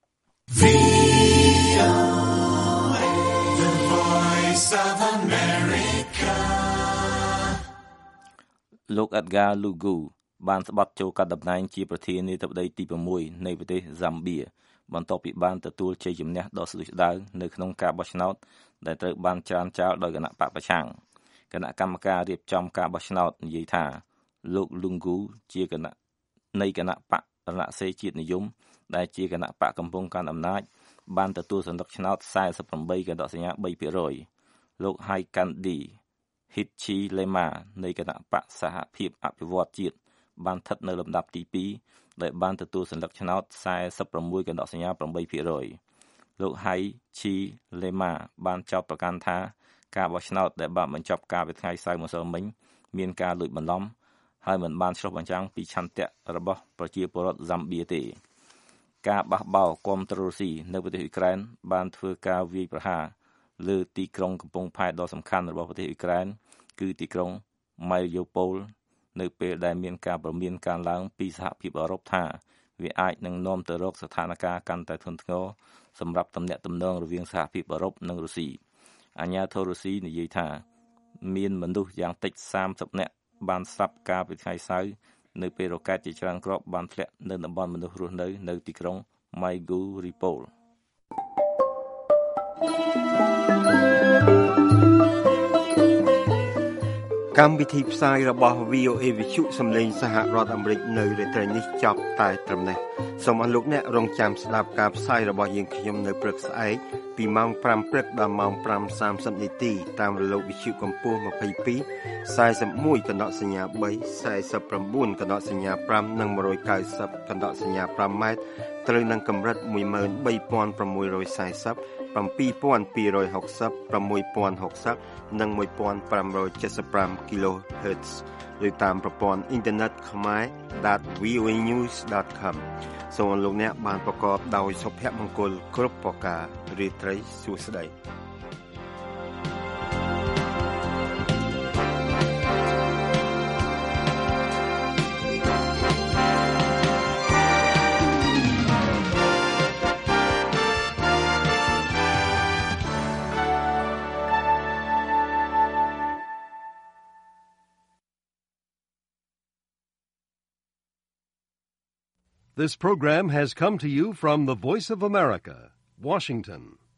លោក Edgar Lungu បានស្បត់ចូលកាត់តំណែងជាប្រធានាធិបតីទី៦នៃប្រទេសហ្សាំបៀបន្ទាប់ពីបានទទួលជ័យជំនះដ៏ស្ដុយស្ដាវនៅក្នុងការបោះឆ្នោតដែលត្រូវបានច្រានចោលដោយគណៈបកប្រឆាំងគណៈកម្មការរៀបចំការបោះឆ្នោតនិយាយថាលោក Lungu ជាគណៈនៃគណៈបករណសេរីជាតិនិយមដែលជាគណៈបកកំពុងកាន់អំណាចបានទទួលសន្លឹកឆ្នោតសែនសិបប្រាំបីកណ្ដោះសញ្ញា បីភាគរយ លោក Haikandi Hichilema នៃគណៈបកសហភាពអភិវឌ្ឍជាតិបានស្ថិតនៅលំដាប់ទីពីរដែលបានទទួលសន្លឹកឆ្នោតសែនសិបប្រាំមួយកណ្ដោះសញ្ញា ប្រាំបីភាគរយ លោក Hichilema បានចោទប្រកាន់ថាការបោះឆ្នោតដែលបានបញ្ចប់កាលពីថ្ងៃសៅរ៍ម្សិលមិញមានការលួចបន្លំហើយមិនបានឆ្លុះបញ្ចាំងពីឆន្ទៈរបស់ប្រជាពលរដ្ឋហ្សាំបៀទេការបះបោរគាំទ្ររុស្ស៊ីនៅប្រទេសអ៊ុយក្រែនបានធ្វើការវាយប្រហារលើទីក្រុងកំពង់ផែដ៏សំខាន់របស់ប្រទេសអ៊ុយក្រែនគឺទីក្រុង Mariupol នៅពេលដែលមានការព្រមានការឡើងពីសហភាពអឺរ៉ុបថាវាអាចនឹងនាំទៅរកស្ថានភាពកាន់តែធ្ងន់ធ្ងរសម្រាប់ទំនាក់ទំនងរវាងសហភាពអឺរ៉ុបនិងរុស្ស៊ីអាញាធររុស្ស៊ីនិយាយថាមានមនុស្សយ៉ាងតិចសាមសិបនាក់បានស្លាប់កាលពីថ្ងៃសៅរ៍នៅពេលរ៉ុកែតជាច្រើនគ្រាប់បានធ្លាក់នៅតំបន់មនុស្សរស់នៅនៅទីក្រុង Mariupol កម្មវិធីផ្សាយរបស់ វី អូ เอ វិទ្យុសំឡេងសហរដ្ឋអាមេរិកនៅរាត្រីនេះចប់តែត្រឹមនេះសូមអរលោកអ្នករងចាំស្ដាប់ការផ្សាយរបស់យើងខ្ញុំនៅព្រឹកស្អែកពីម៉ោងប្រាំព្រឹកដល់ម៉ោងប្រាំសាមសិបនាទីតាមរលកវិទ្យុកម្ពស់ ម្ភៃពីរ ខ្សែសិបមួយកណ្ដោះសញ្ញា បី ខ្សែសិបប្រាំបួនកណ្ដោះសញ្ញា ប្រាំ និង មួយរយកៅសិបកណ្ដោះសញ្ញា ប្រាំ ម៉ែត្រត្រូវនឹងកម្រិត មួយម៉ឺនបីពាន់ប្រាំមួយរយសែសិប bảy nghìn hai trăm sáu mươi, sáu nghìn sáu mươi, sáu nghìnនិង một nghìn năm trăm bảy mươi lăm គីឡូហឺតซ์ឬតាមប្រព័ន្ធអ៊ីនធឺណិត ខ្មែរ ដត វី អូ เอ news ដត com សូមអរលោកអ្នកបានប្រកបដោយសុភមង្គលគ្រប់ប្រការរាត្រីសួស្តី This program has come to you from the Voice of America, Washington.